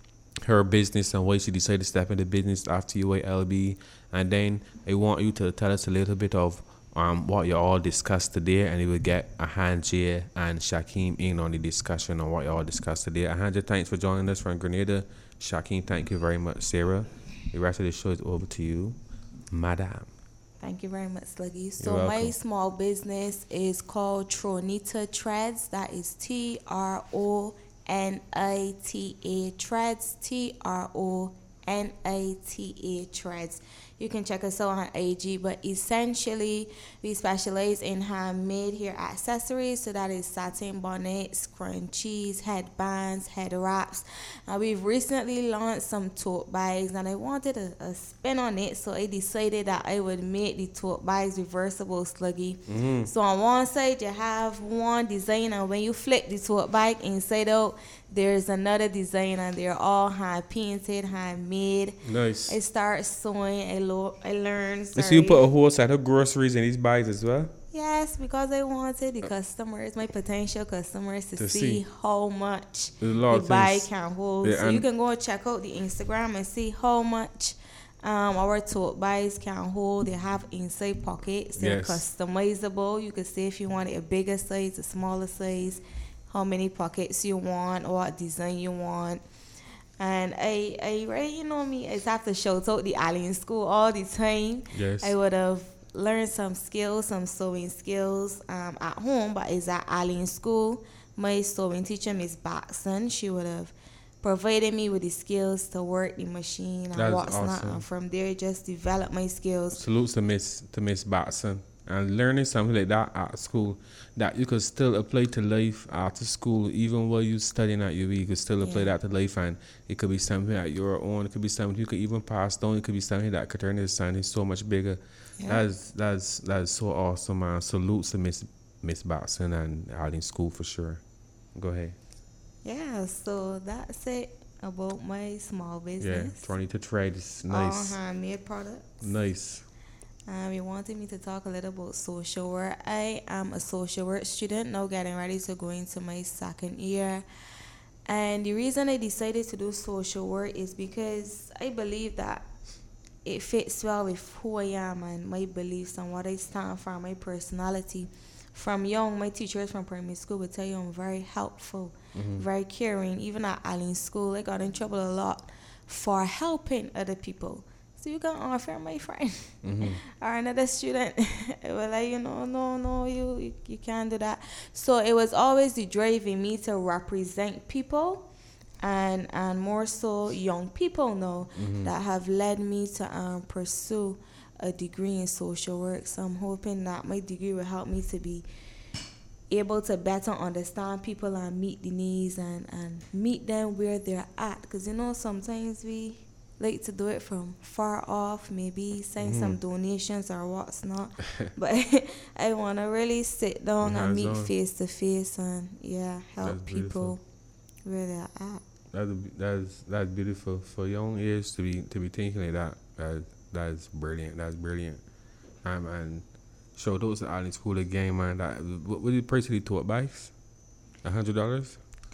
her business and why she decided to step into business after U A L B. And then I want you to tell us a little bit of um what you all discussed today, and you will get Ahanje and Shakeem in on the discussion on what you all discussed today. Ahanje, thanks for joining us from Grenada. Shakeem, thank you very much. Sarah, the rest of the show is over to you, Madam. Thank you very much, Sluggy. So my small business is called Tronita Threads. That is T R O N A T A Threads. T R O N A T A Threads. You can check us out on I G, but essentially we specialize in handmade hair accessories. So that is satin bonnets, scrunchies, headbands, head wraps. Uh, we've recently launched some tote bags, and I wanted a, a spin on it, so I decided that I would make the tote bags reversible, Sluggy. Mm-hmm. So on one side you have one design, and when you flip the tote bag inside out, there's another design, and they're all hand painted, handmade. Nice. I start sewing. I lo- I learned. Sorry. So you put a whole set of groceries in these bags as well? Yes, because I wanted the customers, my potential customers, to, to see, see how much the bag can hold. Yeah, so you can go and check out the Instagram and see how much um, our tote bags can hold. They have inside pockets. They're yes. customizable. You can see if you want it a bigger size, a smaller size, how many pockets you want, or what design you want. And I, I, right, you know me, I have to shout out the Alien School all the time. Yes. I would have learn some skills, some sewing skills um, at home, but is at Allen School. My sewing teacher, Miss Baxon, she would have provided me with the skills to work the machine and That's what's not. awesome. And from there, just develop my skills. Salutes to Miss to Miss Batson. And learning something like that at school that you could still apply to life after school, even while you're studying at U W, you could still apply Yeah. that to life, and it could be something at your own. It could be something you could even pass down. It could be something that could turn into something so much bigger. Yeah. That's that's that's so awesome, man. Salutes to Miss Miss Batson and Allen School for sure. Go ahead. Yeah, so that's it about my small Yeah, business. twenty to trade is All nice, handmade products. nice. Um, you wanted me to talk a little about social work. I am a social work student now, getting ready to go into my second year. And the reason I decided to do social work is because I believe that it fits well with who I am and my beliefs and what I stand for, my personality. From young, my teachers from primary school would tell you I'm very helpful, very caring. Even at Allen School, I got in trouble a lot for helping other people. So you can offer my friend or another student. It was like, you know, no, no, you, you you can't do that. So it was always the drive in me to represent people, and and more so young people now that have led me to um, pursue a degree in social work. So I'm hoping that my degree will help me to be able to better understand people and meet the needs and, and meet them where they're at. Because, you know, sometimes we like to do it from far off, maybe send some donations or what's not. But I want to really sit down and meet Hands-on. face to face and, yeah, help That's beautiful. people where they're at. That's that's that's beautiful for young age to be to be thinking like that. That that's brilliant. That's brilliant. Um, and shout out to Allen School again, man. That what, what did the price of the tote bags? A hundred dollars.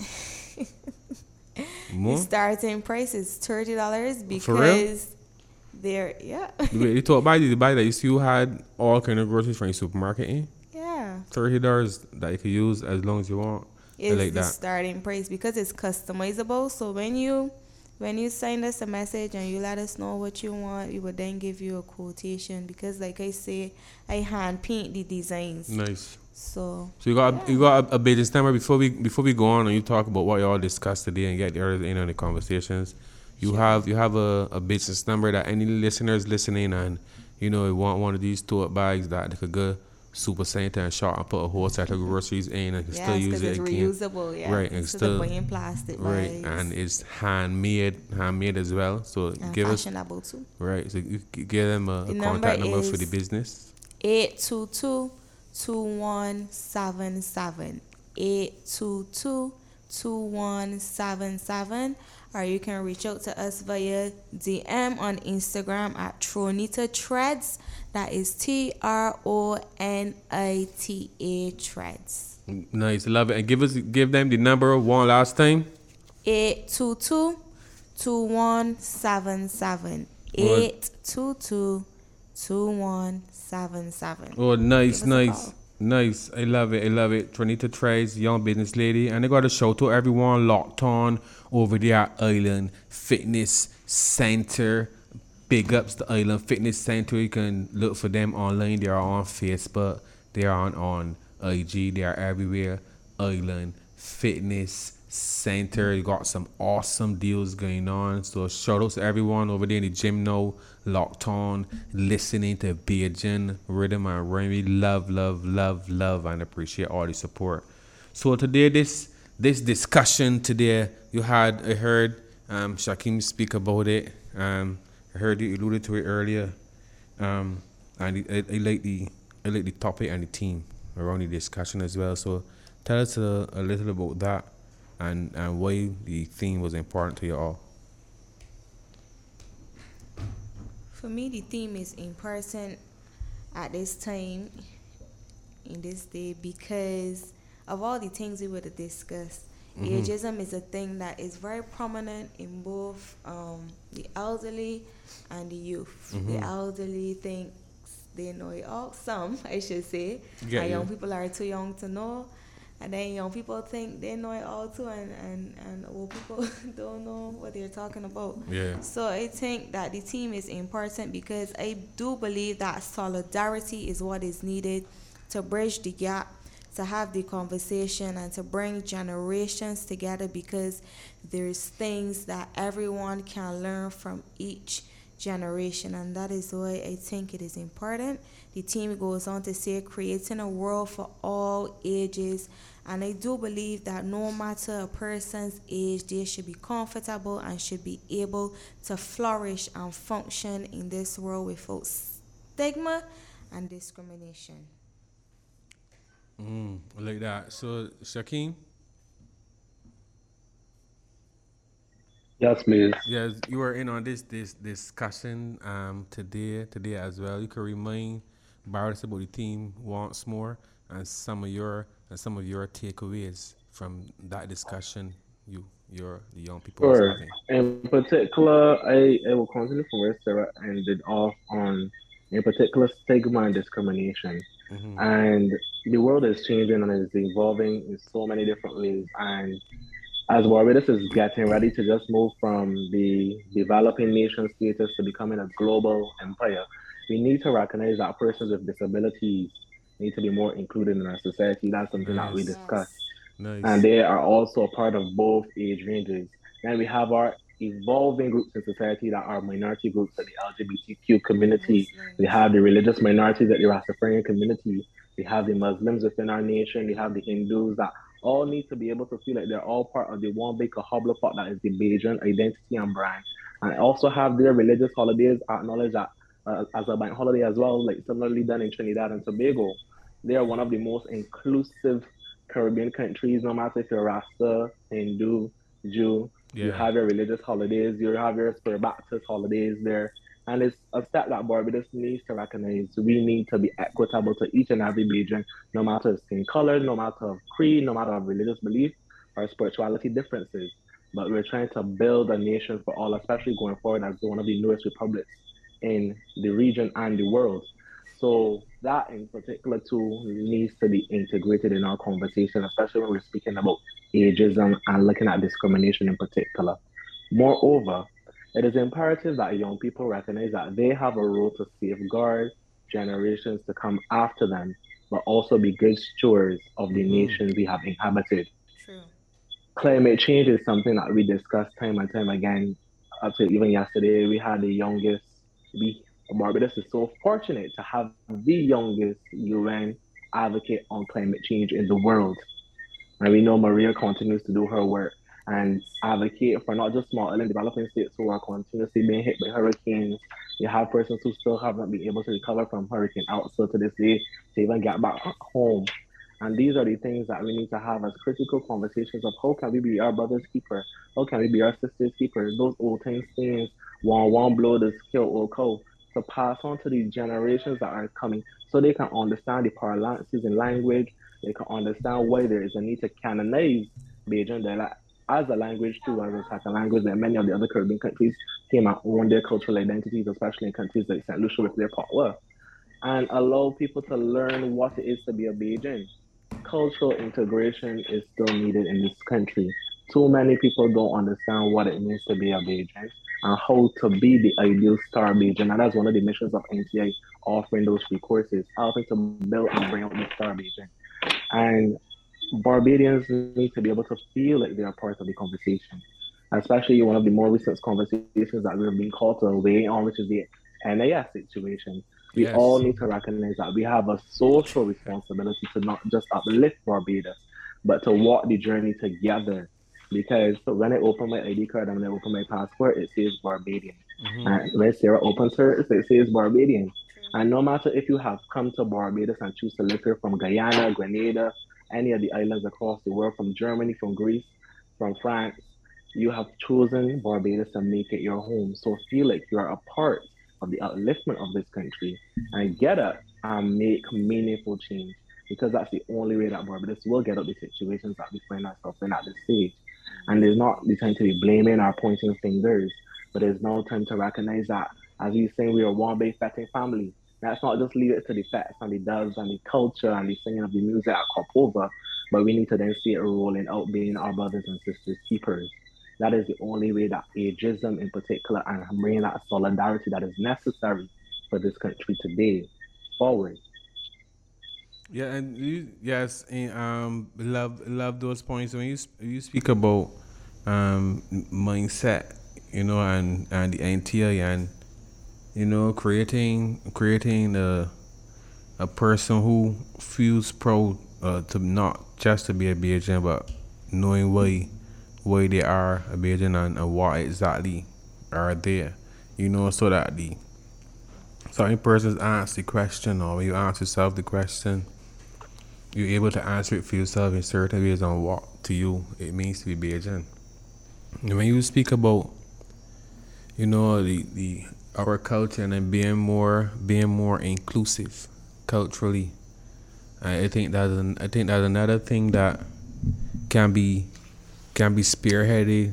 More. The starting price is thirty dollars For real? because they're, yeah. The tote bag did you buy that you still had all kind of groceries from your supermarket in? Yeah. Thirty dollars that you could use as long as you want. I Is like the that. starting price because it's customizable. So when you when you send us a message and you let us know what you want, we would then give you a quotation because, like I say, I hand paint the designs. Nice. So So you got a, you got a, a business number before we before we go on and you talk about what y'all discussed today and get the others in on the conversations. You have you have a, a business number that any listeners listening and you know want one of these tote bags that they could go super center and shop and put a whole set of groceries in and can yes, still use because it it's again. reusable. Yeah, Right, and instead still- of buying plastic Right, bags. and it's handmade handmade as well. So and give us fashionable too. right. So you c- give them a, a The contact number number for the is- business. Eight two two two one seven seven. Eight two two two one seven seven. Or you can reach out to us via D M on Instagram at Tronita Threads. That is T R O N I T A Threads. Nice, love it. And give us give them the number one last time. Eight two two two one seven seven. Eight two two two one seven seven. Oh, nice, Give us a nice, call. nice. I love it. I love it. Trinita Trades, young business lady. And I got a shout to everyone locked on over there at Island Fitness Center. Big ups to Island Fitness Center. You can look for them online. They are on Facebook. They are on, on I G. They are everywhere. Island Fitness Center. You got some awesome deals going on. So shout out to everyone over there in the gym now, locked on, listening to Bajan Rhythm and Rhyme. We love, love, love, love, and appreciate all the support. So today, this this discussion today, you had, I heard um, Shakim speak about it. Um, I heard you alluded to it earlier. Um, and I, I like the I like the topic and the theme around the discussion as well. So tell us a, a little about that. And, and why the theme was important to you all. For me, the theme is important at this time, in this day, because of all the things we would have discussed. Mhm. Ageism is a thing that is very prominent in both um, the elderly and the youth. Mhm. The elderly thinks they know it all, some, I should say. Get and young you. people are too young to know. And then young people think they know it all too, and, and, and old people don't know what they're talking about. Yeah. So I think that the team is important because I do believe that solidarity is what is needed to bridge the gap, to have the conversation, and to bring generations together, because there's things that everyone can learn from each generation, and that is why I think it is important. The team goes on to say creating a world for all ages, and I do believe that no matter a person's age, they should be comfortable and should be able to flourish and function in this world without stigma and discrimination. Mm, like that. So, Shakeem? Yes, please. Yes, you were in on this this discussion um today today as well. You can remind Barris about the team once more and some of your and some of your takeaways from that discussion you your the young people was Sure. having. In particular, I, I will continue from where Sarah ended off on, in particular, stigma and discrimination. Mm-hmm. And the world is changing and is evolving in so many different ways. And as Barbados is getting ready to just move from the developing nation status to becoming a global empire, we need to recognize that persons with disabilities need to be more included in our society. That's something that we Nice. discuss. Nice. And they are also a part of both age ranges. Then we have our evolving groups in society that are minority groups, like the L G B T Q community. We have the religious minorities, like the Rastafarian community. We have the Muslims within our nation. We have the Hindus that all need to be able to feel like they're all part of the one big Kahabla pot that is the Bajan identity and brand. And also have their religious holidays acknowledged that uh, as a bank holiday as well, like similarly done in Trinidad and Tobago. They are one of the most inclusive Caribbean countries, no matter if you're Rasta, Hindu, Jew, Yeah. you have your religious holidays, you have your Spur Baptist holidays there. And it's a step that Barbados needs to recognize. We need to be equitable to each and every Bajan, no matter of skin color, no matter of creed, no matter of religious belief or spirituality differences. But we're trying to build a nation for all, especially going forward as one of the newest republics in the region and the world. So that in particular too needs to be integrated in our conversation, especially when we're speaking about ageism and looking at discrimination in particular. Moreover, it is imperative that young people recognize that they have a role to safeguard generations to come after them, but also be good stewards of the Mhm. nation we have inhabited. True. Climate change is something that we discuss time and time again. Up to even yesterday, we had the youngest. We Barbados is so fortunate to have the youngest U N advocate on climate change in the world. And we know Maria continues to do her work and advocate for not just small island developing states who are continuously being hit by hurricanes. You have persons who still haven't been able to recover from Hurricane Elsa to this day to even get back home. And these are the things that we need to have as critical conversations of how can we be our brother's keeper? How can we be our sister's keeper? Those old things, things, one, one blow the skill old co, to pass on to the generations that are coming so they can understand the parlances in language. They can understand why there is a need to canonize Bajan dialect as a language too, as a second language that many of the other Caribbean countries came out own their cultural identities, especially in countries like Saint Lucia with their Patois, and allow people to learn what it is to be a Bajan. Cultural integration is still needed in this country. Too many people don't understand what it means to be a Bajan and how to be the ideal star Bajan. And that's one of the missions of N T I, offering those free courses, helping to build and bring out the star Bajan. And Barbadians need to be able to feel like they are part of the conversation, especially one of the more recent conversations that we're being called to weigh on, which is the N A S situation. We Yes. all need to recognize that we have a social responsibility to not just uplift Barbados, but to walk the journey together. Because when I open my I D card and when I open my passport, it says Barbadian. Mhm. And when Sarah opens hers, it says Barbadian. And no matter if you have come to Barbados and choose to live here from Guyana, Grenada, any of the islands across the world, from Germany, from Greece, from France, you have chosen Barbados to make it your home. So feel like you are a part of the upliftment of this country and get up and make meaningful change, because that's the only way that Barbados will get out the situations that we find ourselves in at this stage. And there's not the time to be blaming or pointing fingers, but there's no time to recognize that, as we say, we are one big fetting family. Let's not just leave it to the fets and the doves and the culture and the singing of the music at Copova, but we need to then see it rolling out, being our brothers and sisters keepers. That is the only way that ageism in particular and bringing that solidarity that is necessary for this country today forward. Yeah, and you, yes, and um, love love those points when you sp- you speak about um mindset, you know, and and the N T I, and you know, creating creating a a person who feels proud uh, to not just to be a Bajan, but knowing why why they are a Bajan, and, and what exactly are there, you know, so that the certain persons ask the question, or you ask yourself the question, you're able to answer it for yourself in certain ways on what to you it means to be Bajan. And when you speak about, you know, the, the our culture and then being more being more inclusive culturally, I, I think that's an, I think that's another thing that can be can be spearheaded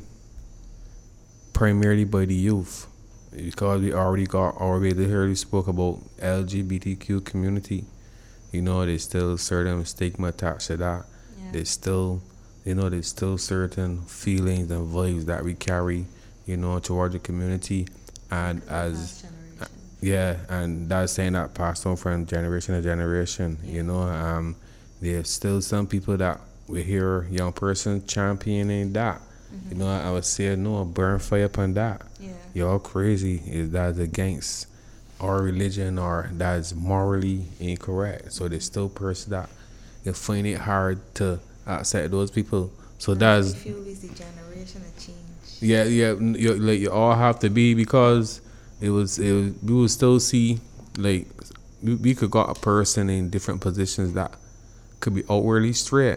primarily by the youth, because we already got already already spoke about L G B T Q community. You know, there's still certain stigma attached to that. Yeah. There's still, you know, there's still certain feelings and vibes that we carry, you know, toward the community, and as, uh, yeah, and that's saying that passed on from generation to generation. Yeah. You know, um, there's still some people that we hear young person championing that. Mm-hmm. You know, I, I would say no, burn fire upon that. Yeah. Y'all crazy. Is that against our religion, or that's morally incorrect? So there's still person that you find it hard to accept those people. So that's, I feel it's the generation of change. Yeah, yeah, you, like you all have to be, because it was it was, we will still see, like we, we could got a person in different positions that could be outwardly straight,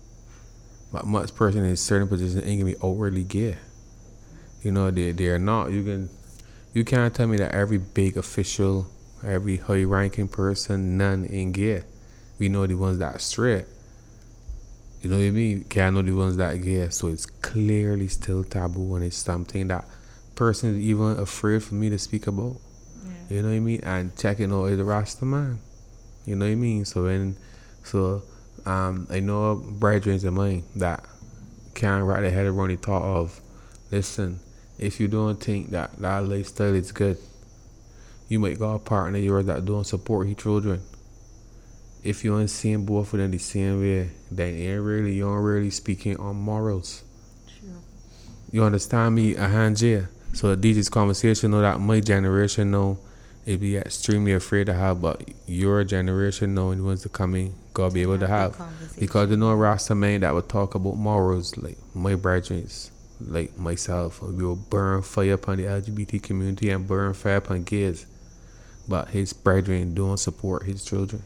but much person in certain positions ain't gonna be outwardly gay. You know, they they're not. You can. You can't tell me that every big official, every high-ranking person, none ain't gay. We know the ones that are straight. You know what I mean? Can't know the ones that are gay. So it's clearly still taboo, and it's something that person is even afraid for me to speak about. Yeah. You know what I mean? And checking out is a Rasta man. You know what I mean? So when, so um, I know brethren of mine that can't wrap their head around the thought of, listen, if you don't think that that lifestyle is good, you might got a partner of yours that don't support his children. If you ain't seeing both of them the same way, then ain't really, you ain't really speaking on morals. True. You understand me, a hand here? So this conversation, know that my generation know it be extremely afraid to have, but your generation knowing ones to coming gotta be able to have. Because there's no Rasta man that would talk about morals like my brethren. Like myself, we will burn fire upon the L G B T community and burn fire upon gays, but his brethren don't support his children.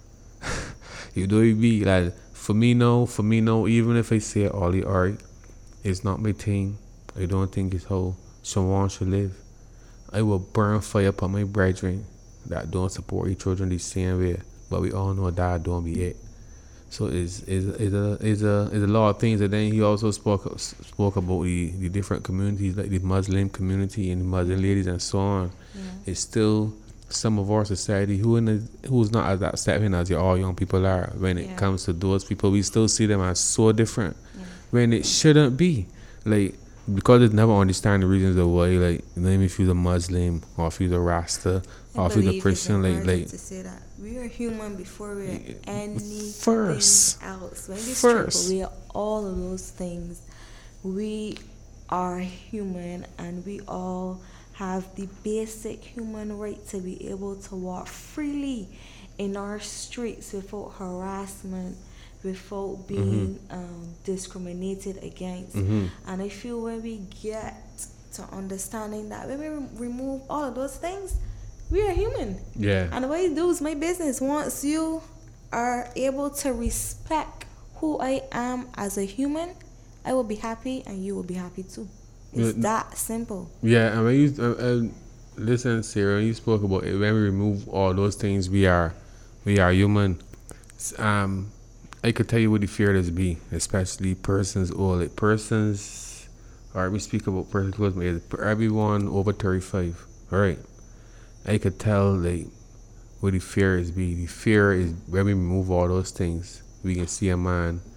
You know what I mean? Like, for me, no, for me, no, even if I say all the art, it's not my thing. I don't think it's how someone should live. I will burn fire upon my brethren that don't support his children the same way, but we all know that don't be it. So it's, it's, it's, a, it's, a, it's a lot of things. And then he also spoke spoke about the, the different communities, like the Muslim community and the Muslim ladies and so on. Yeah. It's still some of our society who in the, who's not as accepting as all young people are. When it yeah. comes to those people, we still see them as so different. Yeah. When it shouldn't be. Like, because they never understand the reasons of why, like, you know, if you're a Muslim, or if you're a Rasta, or if you're a Christian, like, like to say that we are human before we are anything first. else. When we first, triple, we are all of those things. We are human, and we all have the basic human right to be able to walk freely in our streets without harassment, without being mm-hmm. um, discriminated against. Mm-hmm. And I feel when we get to understanding that, when we re- remove all of those things, we are human. Yeah. And the way you do is my business. Once you are able to respect who I am as a human, I will be happy, and you will be happy too. It's yeah. that simple. Yeah, and when you uh, uh, listen, Sarah, you spoke about it. When we remove all those things, we are, we are human. Um. I could tell you what the fear is be, especially persons or like persons, or we speak about persons close to everyone over thirty-five, right? I could tell like what the fear is be. The fear is when we remove all those things, we can see a man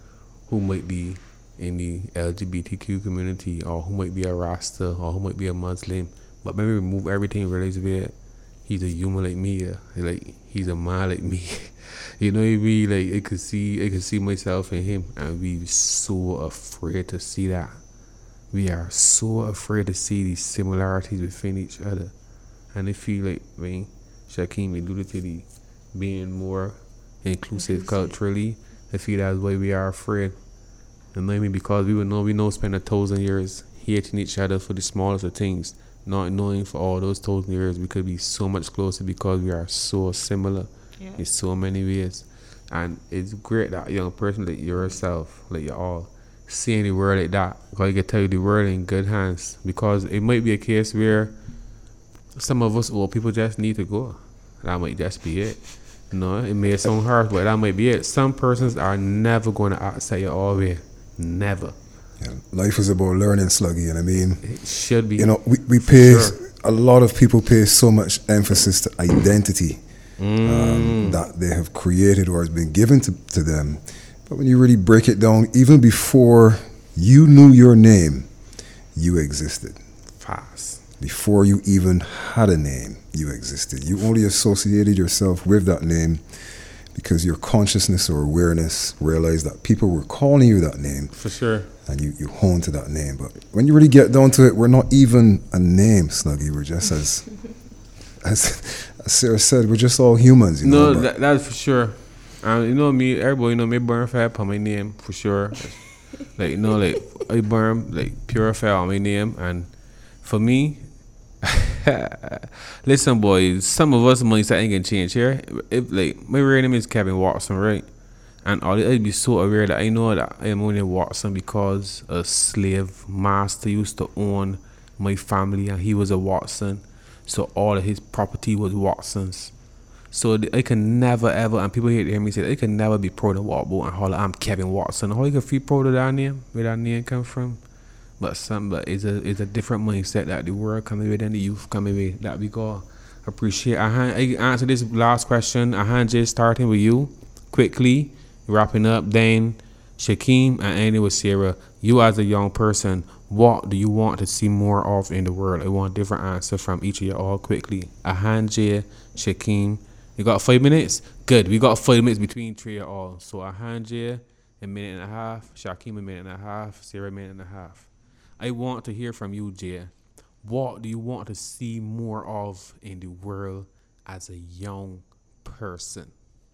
who might be in the L G B T Q community, or who might be a Rasta, or who might be a Muslim. But maybe remove everything related to it. He's a human like me, yeah. Like he's a man like me. You know what I mean? Like I could see I could see myself in him, and we so afraid to see that. We are so afraid to see these similarities within each other. And I feel like, I mean, Shakeem alluded to the being more inclusive, inclusive. culturally. I feel that's why we are afraid. And I mean, because we would know we know spend a thousand years hating each other for the smallest of things, not knowing for all those thousand years we could be so much closer because we are so similar yeah. in so many ways. And it's great that a young person like yourself, like you all, seeing the world like that, because I can tell you the world in good hands. Because it might be a case where some of us old people just need to go. That might just be it. You know, it may sound harsh, but that might be it. Some persons are never going to accept you all the way. Never. Yeah, life is about learning, Sluggy, and I mean, it should be. You know, we, we pay, sure. a lot of people pay so much emphasis to identity mm. um, that they have created or has been given to, to them. But when you really break it down, even before you knew your name, you existed. Fast. Before you even had a name, you existed. You only associated yourself with that name because your consciousness or awareness realized that people were calling you that name. For sure. And you, you honed to that name. But when you really get down to it, we're not even a name, Snuggy. We're just as, as, as Sarah said, we're just all humans. You no, know, that, that's for sure. Um, you know me, everybody, you know me, burn fat on my name, for sure. Like, you know, like, I burn, like, pure fat on my name. And for me, listen, boys, some of us mindset ain't gonna change here. If, like, my real name is Kevin Watson, right? And I'd be so aware that I know that I am only Watson because a slave master used to own my family, and he was a Watson. So all of his property was Watson's. So I can never ever, and people hear me say, they can never be proud of Walbo and holler, I'm Kevin Watson. How you can feel proud of that name, where that name come from? But some, but it's a it's a different mindset that the world coming with and the youth coming with that we go appreciate. I, I answer this last question. I hand just starting with you quickly, wrapping up. Dane, Shakeem, and Andy with Sarah. You as a young person, what do you want to see more of in the world? I want different answers from each of you all quickly. Ahanje, Shakeem. You got five minutes? Good. We got five minutes between three of all. So Ahanje, a minute and a half. Shakeem, a minute and a half. Sarah, a minute and a half. I want to hear from you, Jay. What do you want to see more of in the world as a young person?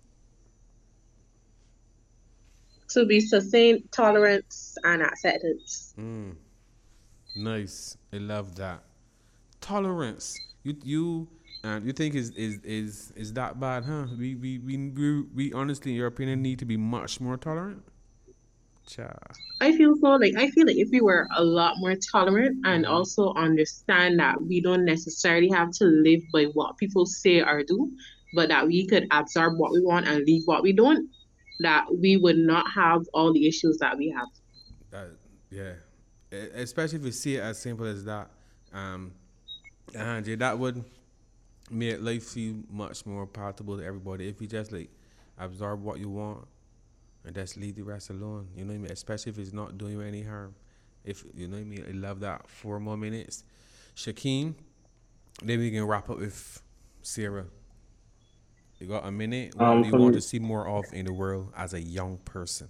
To be sustained, tolerance, and acceptance. Mm. Nice. I love that. Tolerance. You you and you think is is is is that bad, huh? We we we we, we honestly, in your opinion, need to be much more tolerant. Cha. I feel so. Like I feel like if we were a lot more tolerant and also understand that we don't necessarily have to live by what people say or do, but that we could absorb what we want and leave what we don't, that we would not have all the issues that we have. Uh, yeah, especially if you see it as simple as that. Um, and yeah, that would make life feel much more palatable to everybody if you just like absorb what you want and just leave the rest alone. You know what I mean? Especially if it's not doing you any harm. If you know what I mean, I love that. Four more minutes. Shakeem, then we can wrap up with Sarah. You got a minute? What um, do you want me, to see more of in the world as a young person?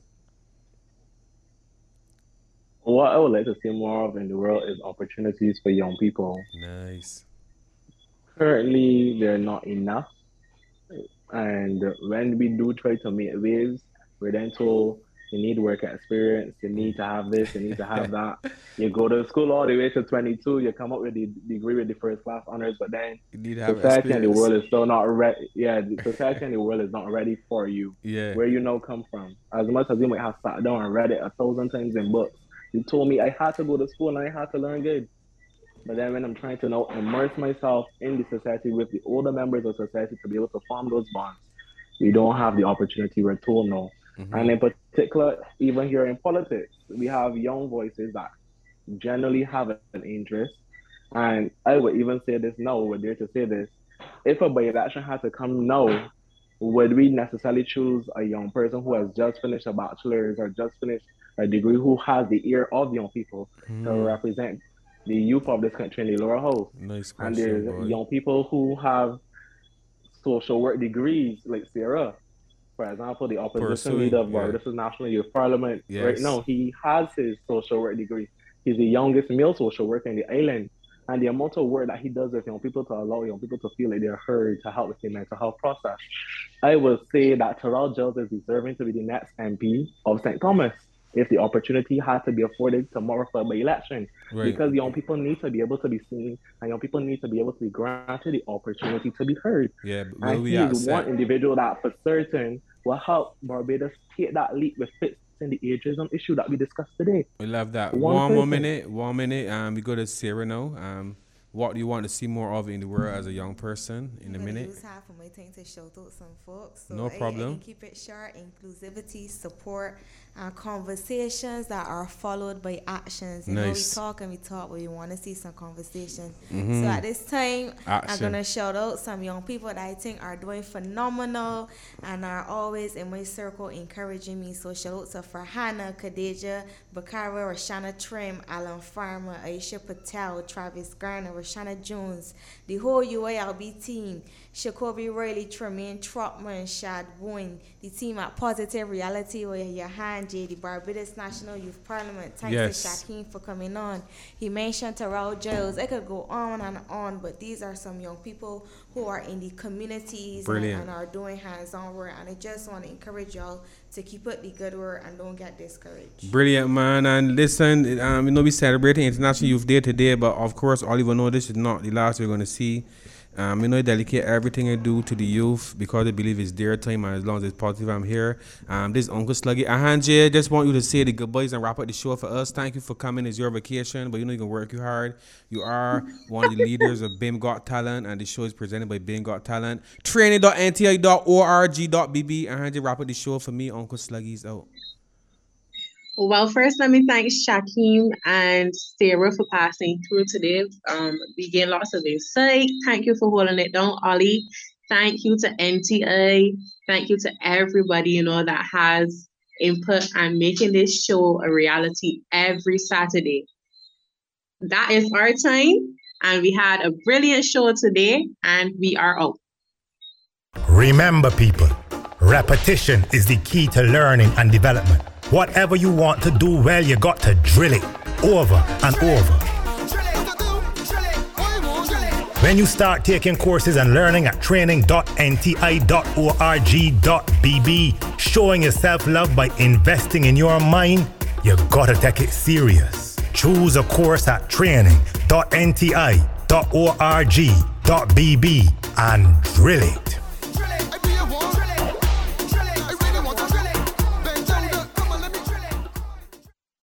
What I would like to see more of in the world is opportunities for young people. Nice. Currently, they're not enough. And when we do try to make waves, we're then told you need work experience, you need to have this, you need to have that. You go to school all the way to twenty-two, you come up with the degree with the first class honors, but then you need to have society experience. And the world is still not ready. Yeah, the society and the world is not ready for you. Yeah. Where you now come from. As much as you might have sat down and read it a thousand times in books, you told me I had to go to school and I had to learn good. But then when I'm trying to now immerse myself in the society with the older members of society to be able to form those bonds, we don't have the opportunity we're told now. Mm-hmm. And in particular, even here in politics, we have young voices that generally have an interest. And I would even say this now, we're there to say this. If a by-election had to come now, would we necessarily choose a young person who has just finished a bachelor's or just finished a degree, who has the ear of young people mm. to represent the youth of this country in the lower house? Nice question, and there's boy. young people who have social work degrees, like Sarah, for example, the opposition Pursuing, leader of Barbados yeah. National Youth Parliament. Yes. Right now, he has his social work degree. He's the youngest male social worker in the island. And the amount of work that he does with young people to allow young people to feel like they're heard, to help with the mental health process. I would say that Terrell Giles is deserving to be the next M P of Saint Thomas if the opportunity has to be afforded tomorrow for the election. Right. Because young people need to be able to be seen, and young people need to be able to be granted the opportunity to be heard. Yeah, but and he is one individual that for certain will help Barbados take that leap with fits in the ageism issue that we discussed today. We love that. One, one more minute, one minute. Um, we go to Sarah now. Um, what do you want to see more of in the world as a young person in a minute? Use half of my time to shout out some folks. So no problem. I, I can keep it short. Inclusivity, support, and conversations that are followed by actions. You nice. know, we talk and we talk, but we want to see some conversation. Mm-hmm. So at this time, Action. I'm going to shout out some young people that I think are doing phenomenal and are always in my circle encouraging me. So shout out to Farhana, Khadija, Bakara, Rashana Trim, Alan Farmer, Aisha Patel, Travis Garner, Rashana Jones, the whole U A L B team, Shakobi Riley, Tremaine Trotman, Shad Boyne, the team at Positive Reality, where your hand, J, the Barbados National Youth Parliament. Thanks yes. to Shakeem for coming on. He mentioned Terrell Giles. I could go on and on, but these are some young people who are in the communities and, and are doing hands-on work. And I just want to encourage y'all to keep up the good work and don't get discouraged. Brilliant, man. And listen, um, you know, we celebrating International Youth Day today, but of course, all you know, this is not the last we're going to see. Um, you know, I dedicate everything I do to the youth because I believe it's their time, and as long as it's positive, I'm here. Um, this is Uncle Sluggy. Ahanje, just want you to say the goodbyes and wrap up the show for us. Thank you for coming. It's your vacation, but you know you can work you hard. You are one of the leaders of B I M Got Talent, and the show is presented by B I M Got Talent. training dot N T I dot org dot B B. Ahanje, wrap up the show for me. Uncle Sluggy's out. Well, first, let me thank Shakeem and Sarah for passing through today. Um, we gained lots of insight. Thank you for holding it down, Ollie. Thank you to N T I. Thank you to everybody, you know, that has input and making this show a reality every Saturday. That is our time, and we had a brilliant show today, and we are out. Remember, people, repetition is the key to learning and development. Whatever you want to do well, you got to drill it over and over. When you start taking courses and learning at training dot N T I dot org dot B B, showing yourself love by investing in your mind, you gotta take it serious. Choose a course at training dot N T I dot org dot B B and drill it.